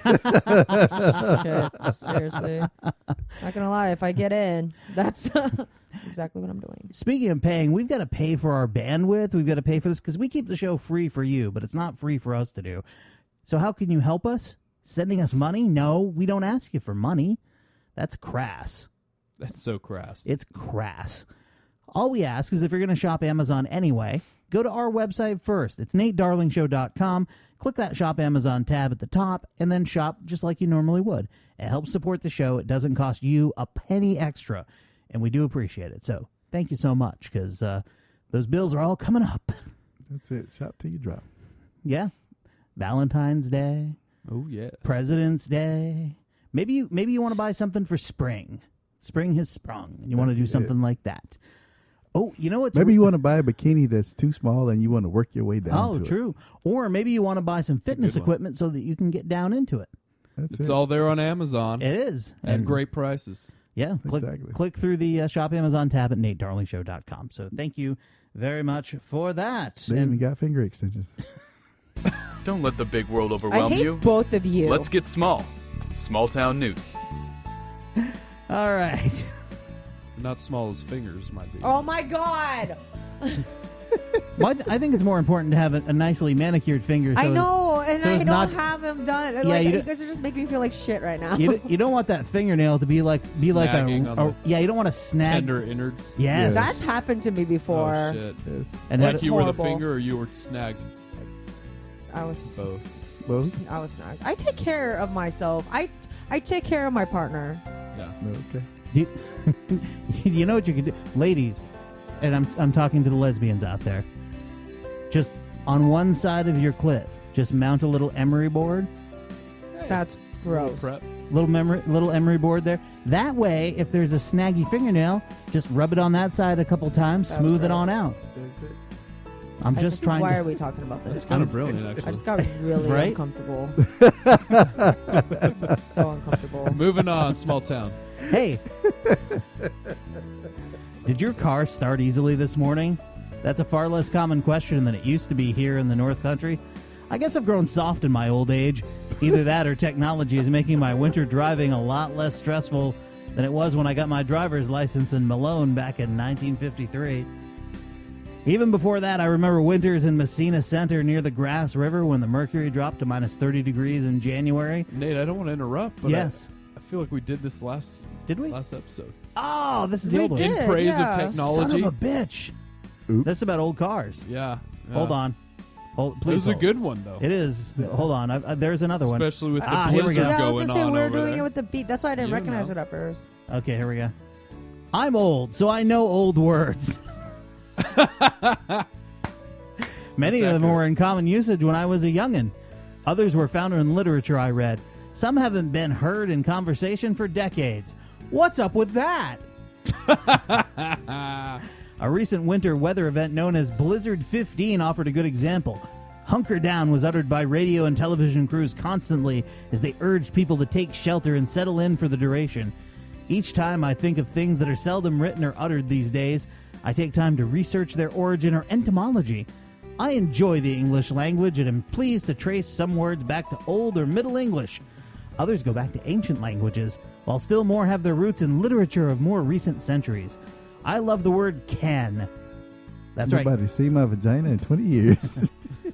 S5: Shit, seriously. Not gonna lie, if I get in, that's exactly what I'm doing.
S3: Speaking of paying, we've got to pay for our bandwidth. We've got to pay for this because we keep the show free for you, but it's not free for us to do. So how can you help us? Sending us money? No, we don't ask you for money. That's crass.
S4: That's so crass.
S3: It's crass. All we ask is if you're going to shop Amazon anyway, go to our website first. It's nate darling show dot com. Click that Shop Amazon tab at the top, and then shop just like you normally would. It helps support the show. It doesn't cost you a penny extra, and we do appreciate it. So thank you so much, because uh, those bills are all coming up.
S6: That's it. Shop till you drop.
S3: Yeah. Valentine's Day,
S4: Oh yeah.
S3: President's Day. Maybe you maybe you want to buy something for spring. spring has sprung, and you want to do something like that. Oh, you know what's...
S6: Maybe you want to buy a bikini that's too small and you want to work your way down
S3: Oh,
S6: to
S3: true. It. Or maybe you want to buy some fitness
S4: good one.
S3: equipment so that you can get down into it.
S6: That's
S4: It's
S6: it.
S4: all there on Amazon.
S3: It is.
S4: At
S3: And-
S4: great prices.
S3: Yeah, click
S6: Exactly.
S3: click through the uh, Shop Amazon tab at nate darling show dot com. So thank you very much for that.
S6: They
S3: And-
S6: even got finger extensions.
S9: Don't let the big world
S5: I
S9: overwhelm
S5: hate
S9: you.
S5: both of you.
S9: Let's get small. Small town news.
S3: all right.
S4: Not small as fingers might be.
S5: Oh my god!
S3: Well, I, th- I think it's more important to have a, a nicely manicured finger. So
S5: I know, and
S3: so
S5: I
S3: it's
S5: don't
S3: not-
S5: have them done.
S3: Yeah,
S5: like,
S3: you
S5: you,
S3: don't-
S5: guys are just making me feel like shit right now.
S3: you, d- you don't want that fingernail to be like be like
S4: Snagging
S3: a,
S4: on
S3: a
S4: the
S3: yeah. You don't want to snag.
S4: Tender innards.
S3: Yes.
S5: That's happened to me before.
S4: Oh, shit.
S6: Yes.
S3: And
S4: Like
S3: had-
S4: you were the
S5: horrible.
S4: finger or you were snagged?
S5: I was,
S4: Both.
S6: Both?
S5: I was not. I take care of myself. I, I take care of my partner.
S4: Yeah.
S6: Okay.
S3: You, you know what you can do, ladies, and I'm I'm talking to the lesbians out there. Just on one side of your clit, just mount a little emery board,
S5: That's gross.
S4: Prep.
S3: little memory, little emery board there. That way, if there's a snaggy fingernail, just rub it on that side a couple times,
S5: That's
S3: smooth it
S5: gross.
S3: on out. I'm
S5: I
S3: just trying
S5: Why
S3: to.
S5: are we talking about this?
S4: That's kind of brilliant, actually.
S5: I just got really
S3: Right?
S5: uncomfortable. So uncomfortable.
S4: Moving on, small town.
S3: Hey, did your car start easily this morning? That's a far less common question than it used to be here in the North Country. I guess I've grown soft in my old age. Either that or technology is making my winter driving a lot less stressful than it was when I got my driver's license in Malone back in nineteen fifty-three. Even before that, I remember winters in Messina Center near the Grass River when the mercury dropped to minus thirty degrees in January.
S4: Nate, I don't want to interrupt, but
S3: Yes.
S4: I, I feel like we did this last
S3: Did we?
S4: last episode.
S3: Oh, this is the
S5: We
S3: old one.
S5: did.
S4: In praise
S5: yeah.
S4: of technology.
S3: Son of a bitch.
S6: Oops.
S3: This is about old cars.
S4: Yeah. yeah.
S3: Hold on. Hold,
S4: This
S3: please
S4: is a
S3: hold.
S4: good one, though.
S3: It is. Hold on. I, I, there's another one.
S4: Especially with the
S3: Ah, here we
S4: blizzard
S3: go.
S5: Yeah, I was
S4: going
S5: gonna say
S4: on
S5: we were
S4: over
S5: doing
S4: there.
S5: it with the beat. That's why I didn't
S4: You
S5: recognize
S4: know.
S5: it at first.
S3: Okay, here we go. I'm old, so I know old words. Many
S4: That's
S3: of them
S4: accurate.
S3: were in common usage when I was a youngin'. Others were found in literature I read. Some haven't been heard in conversation for decades. What's up with that? A recent winter weather event known as Blizzard fifteen offered a good example. Hunker down was uttered by radio and television crews constantly as they urged people to take shelter and settle in for the duration. Each time I think of things that are seldom written or uttered these days, I take time to research their origin or etymology. I enjoy the English language and am pleased to trace some words back to Old or Middle English. Others go back to ancient languages, while still more have their roots in literature of more recent centuries. I love the word can. That's right.
S6: Nobody seen my vagina in twenty years.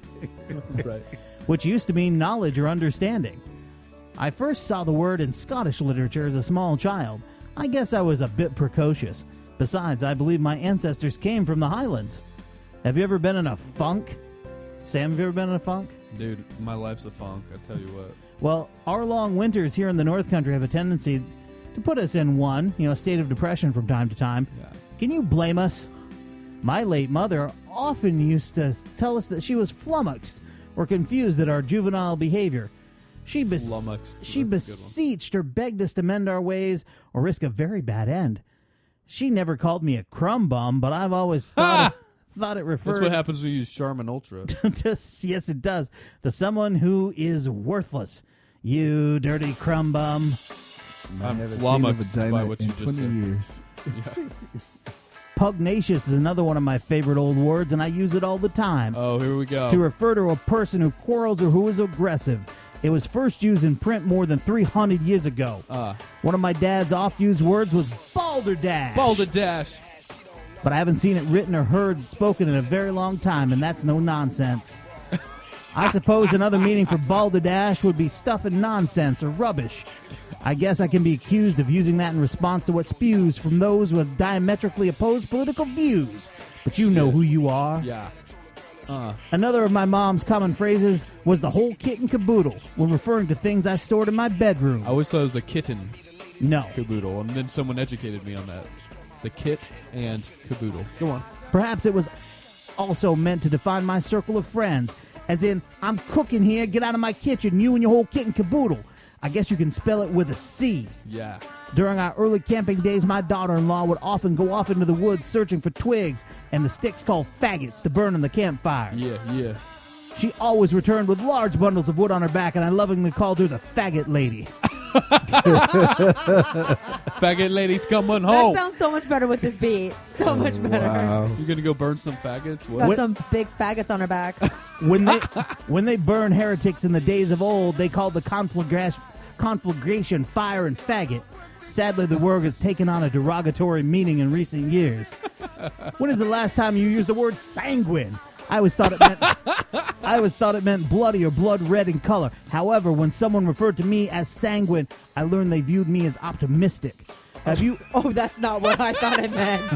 S4: Right.
S3: Which used to mean knowledge or understanding. I first saw the word in Scottish literature as a small child. I guess I was a bit precocious. Besides, I believe my ancestors came from the Highlands. Have you ever been in a funk? Sam, have you ever been in a funk?
S4: Dude, my life's a funk, I tell you what.
S3: Well, our long winters here in the North Country have a tendency to put us in one, you know, state of depression from time to time.
S4: Yeah.
S3: Can you blame us? My late mother often used to tell us that she was flummoxed or confused at our juvenile behavior. She, bes-
S4: Flummoxed,
S3: she
S4: that's a good one.
S3: beseeched or begged us to mend our ways or risk a very bad end. She never called me a crumb bum, but I've always thought, it, thought it referred
S4: That's what happens when you use Charmin Ultra.
S3: to, yes, it does, to someone who is worthless. You dirty crumb bum.
S6: I
S4: I'm
S6: haven't seen a
S4: flummoxed
S6: vagina
S4: by what
S6: in
S4: you just
S6: twenty
S4: said.
S6: years.
S4: Yeah.
S3: Pugnacious is another one of my favorite old words, and I use it all the time.
S4: Oh, here we go.
S3: To refer to a person who quarrels or who is aggressive. It was first used in print more than three hundred years ago.
S4: Ah.
S3: One of my dad's oft-used words was balderdash.
S4: Balderdash.
S3: But I haven't seen it written or heard spoken in a very long time, and that's no nonsense. I suppose another meaning for balderdash would be stuff and nonsense or rubbish. I guess I can be accused of using that in response to what spews from those with diametrically opposed political views. But you know who you are.
S4: Yeah. Uh.
S3: Another of my mom's common phrases was the whole kit and caboodle when referring to things I stored in my bedroom.
S4: I always thought it was a kitten
S3: No.
S4: caboodle, and then someone educated me on that. The kit and caboodle. Go on.
S3: Perhaps it was also meant to define my circle of friends, as in, I'm cooking here, get out of my kitchen, you and your whole kit and caboodle. I guess you can spell it with a C.
S4: Yeah.
S3: During our early camping days, my daughter-in-law would often go off into the woods searching for twigs and the sticks called faggots to burn in the campfires.
S4: Yeah, yeah.
S3: She always returned with large bundles of wood on her back, and I lovingly called her the faggot lady.
S4: Faggot lady's coming
S5: That
S4: home.
S5: sounds so much better with this beat. So much better.
S6: Wow.
S4: You're gonna go burn some faggots?
S5: Got
S4: What?
S5: some big faggots on her back.
S3: When they when they burned heretics in the days of old, they called the conflagration, conflagration fire and faggot. Sadly, the word has taken on a derogatory meaning in recent years. When is the last time you used the word sanguine? I always thought it meant I always thought it meant bloody or blood red in color. However, when someone referred to me as sanguine, I learned they viewed me as optimistic. Have you?
S5: Oh, that's not what I thought it meant.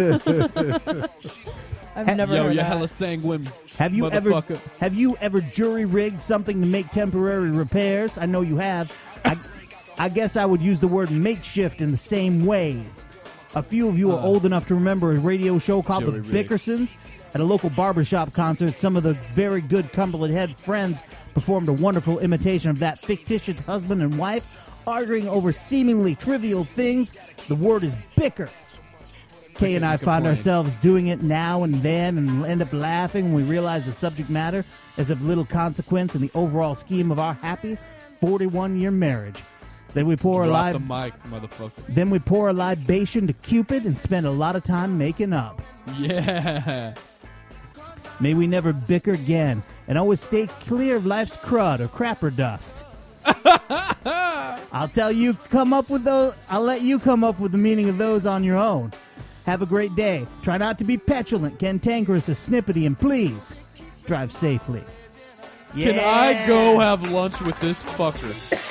S5: I've
S3: Ha-
S5: never
S4: Yo,
S5: heard
S4: you
S5: that.
S4: hella sanguine.
S3: Have you ever
S4: motherfucker.
S3: have you ever jury rigged something to make temporary repairs? I know you have. I, I guess I would use the word makeshift in the same way. A few of you are
S4: Uh,
S3: old enough to remember a radio show called The
S4: jury rigged.
S3: Bickersons. At a local barbershop concert, some of the very good Cumberland Head friends performed a wonderful imitation of that fictitious husband and wife, arguing over seemingly trivial things. The word is bicker. Kay and I
S4: Good
S3: find
S4: point.
S3: ourselves doing it now and then and end up laughing when we realize the subject matter is of little consequence in the overall scheme of our happy forty-one-year marriage. Then we pour a
S4: Drop
S3: lib-
S4: the mic, motherfucker.
S3: Then we pour a libation to Cupid and spend a lot of time making up.
S4: Yeah.
S3: May we never bicker again, and always stay clear of life's crud or crapper dust. I'll tell you, come up with those. I'll let you come up with the meaning of those on your own. Have a great day. Try not to be petulant, cantankerous, or snippety, and please drive safely.
S4: Can I go have lunch with this fucker?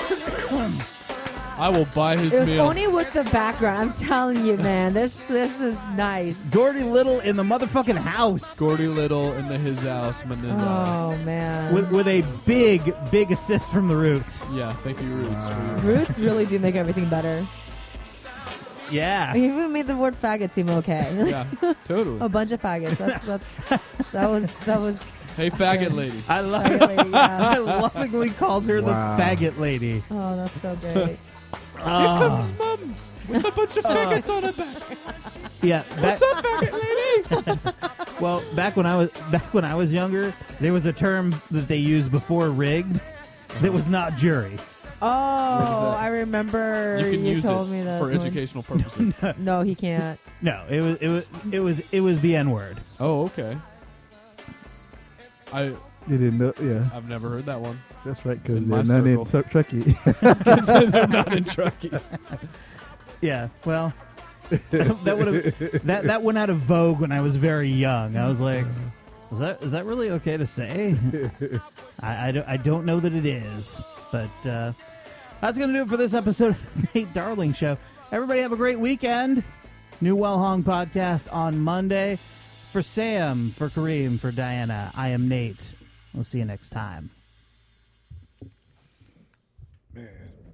S4: I will buy his
S5: It was
S4: meal.
S5: only with the background. I'm telling you, man. This this is nice.
S3: Gordy Little in the motherfucking house.
S4: Gordy Little in the his house, Menendez.
S5: Oh man.
S3: With, with a big, big assist from the Roots.
S4: Yeah, thank you, Roots. for-
S5: Roots really do make everything better.
S3: Yeah.
S5: You even made the word faggot seem okay.
S4: Yeah, totally.
S5: A bunch of faggots. That's that's that was that was.
S4: Hey, faggot lady.
S3: I love
S5: Faggot lady, yeah.
S3: I lovingly called her
S6: Wow.
S3: the faggot lady.
S5: Oh, that's so great.
S3: Oh.
S4: Mom with a bunch of faggots on her back.
S3: Yeah. Back,
S4: What's up, faggot lady?
S3: well, back when I was back when I was younger, there was a term that they used before rigged that was not jury.
S5: Oh, I remember
S4: You can
S5: you
S4: use
S5: told
S4: it
S5: me this
S4: for
S5: one.
S4: educational purposes.
S5: No, he can't.
S3: No, it was it was it was it was the N word.
S4: Oh, okay. I
S6: You didn't know? Yeah,
S4: I've never heard that one.
S6: that's right. Because
S4: In
S6: they're
S4: my
S6: not in
S4: circle.
S6: Tr- Truckee.
S4: They're not in Truckee.
S3: Yeah, well, that would have that that went out of vogue when I was very young. I was like, is that is that really okay to say? I, I, don't, I don't know that it is, but uh, that's gonna do it for this episode of the Nate Darling Show. Everybody have a great weekend. New Well Hong podcast on Monday. For Sam, for Kareem, for Diana, I am Nate. We'll see you next time.
S6: Man.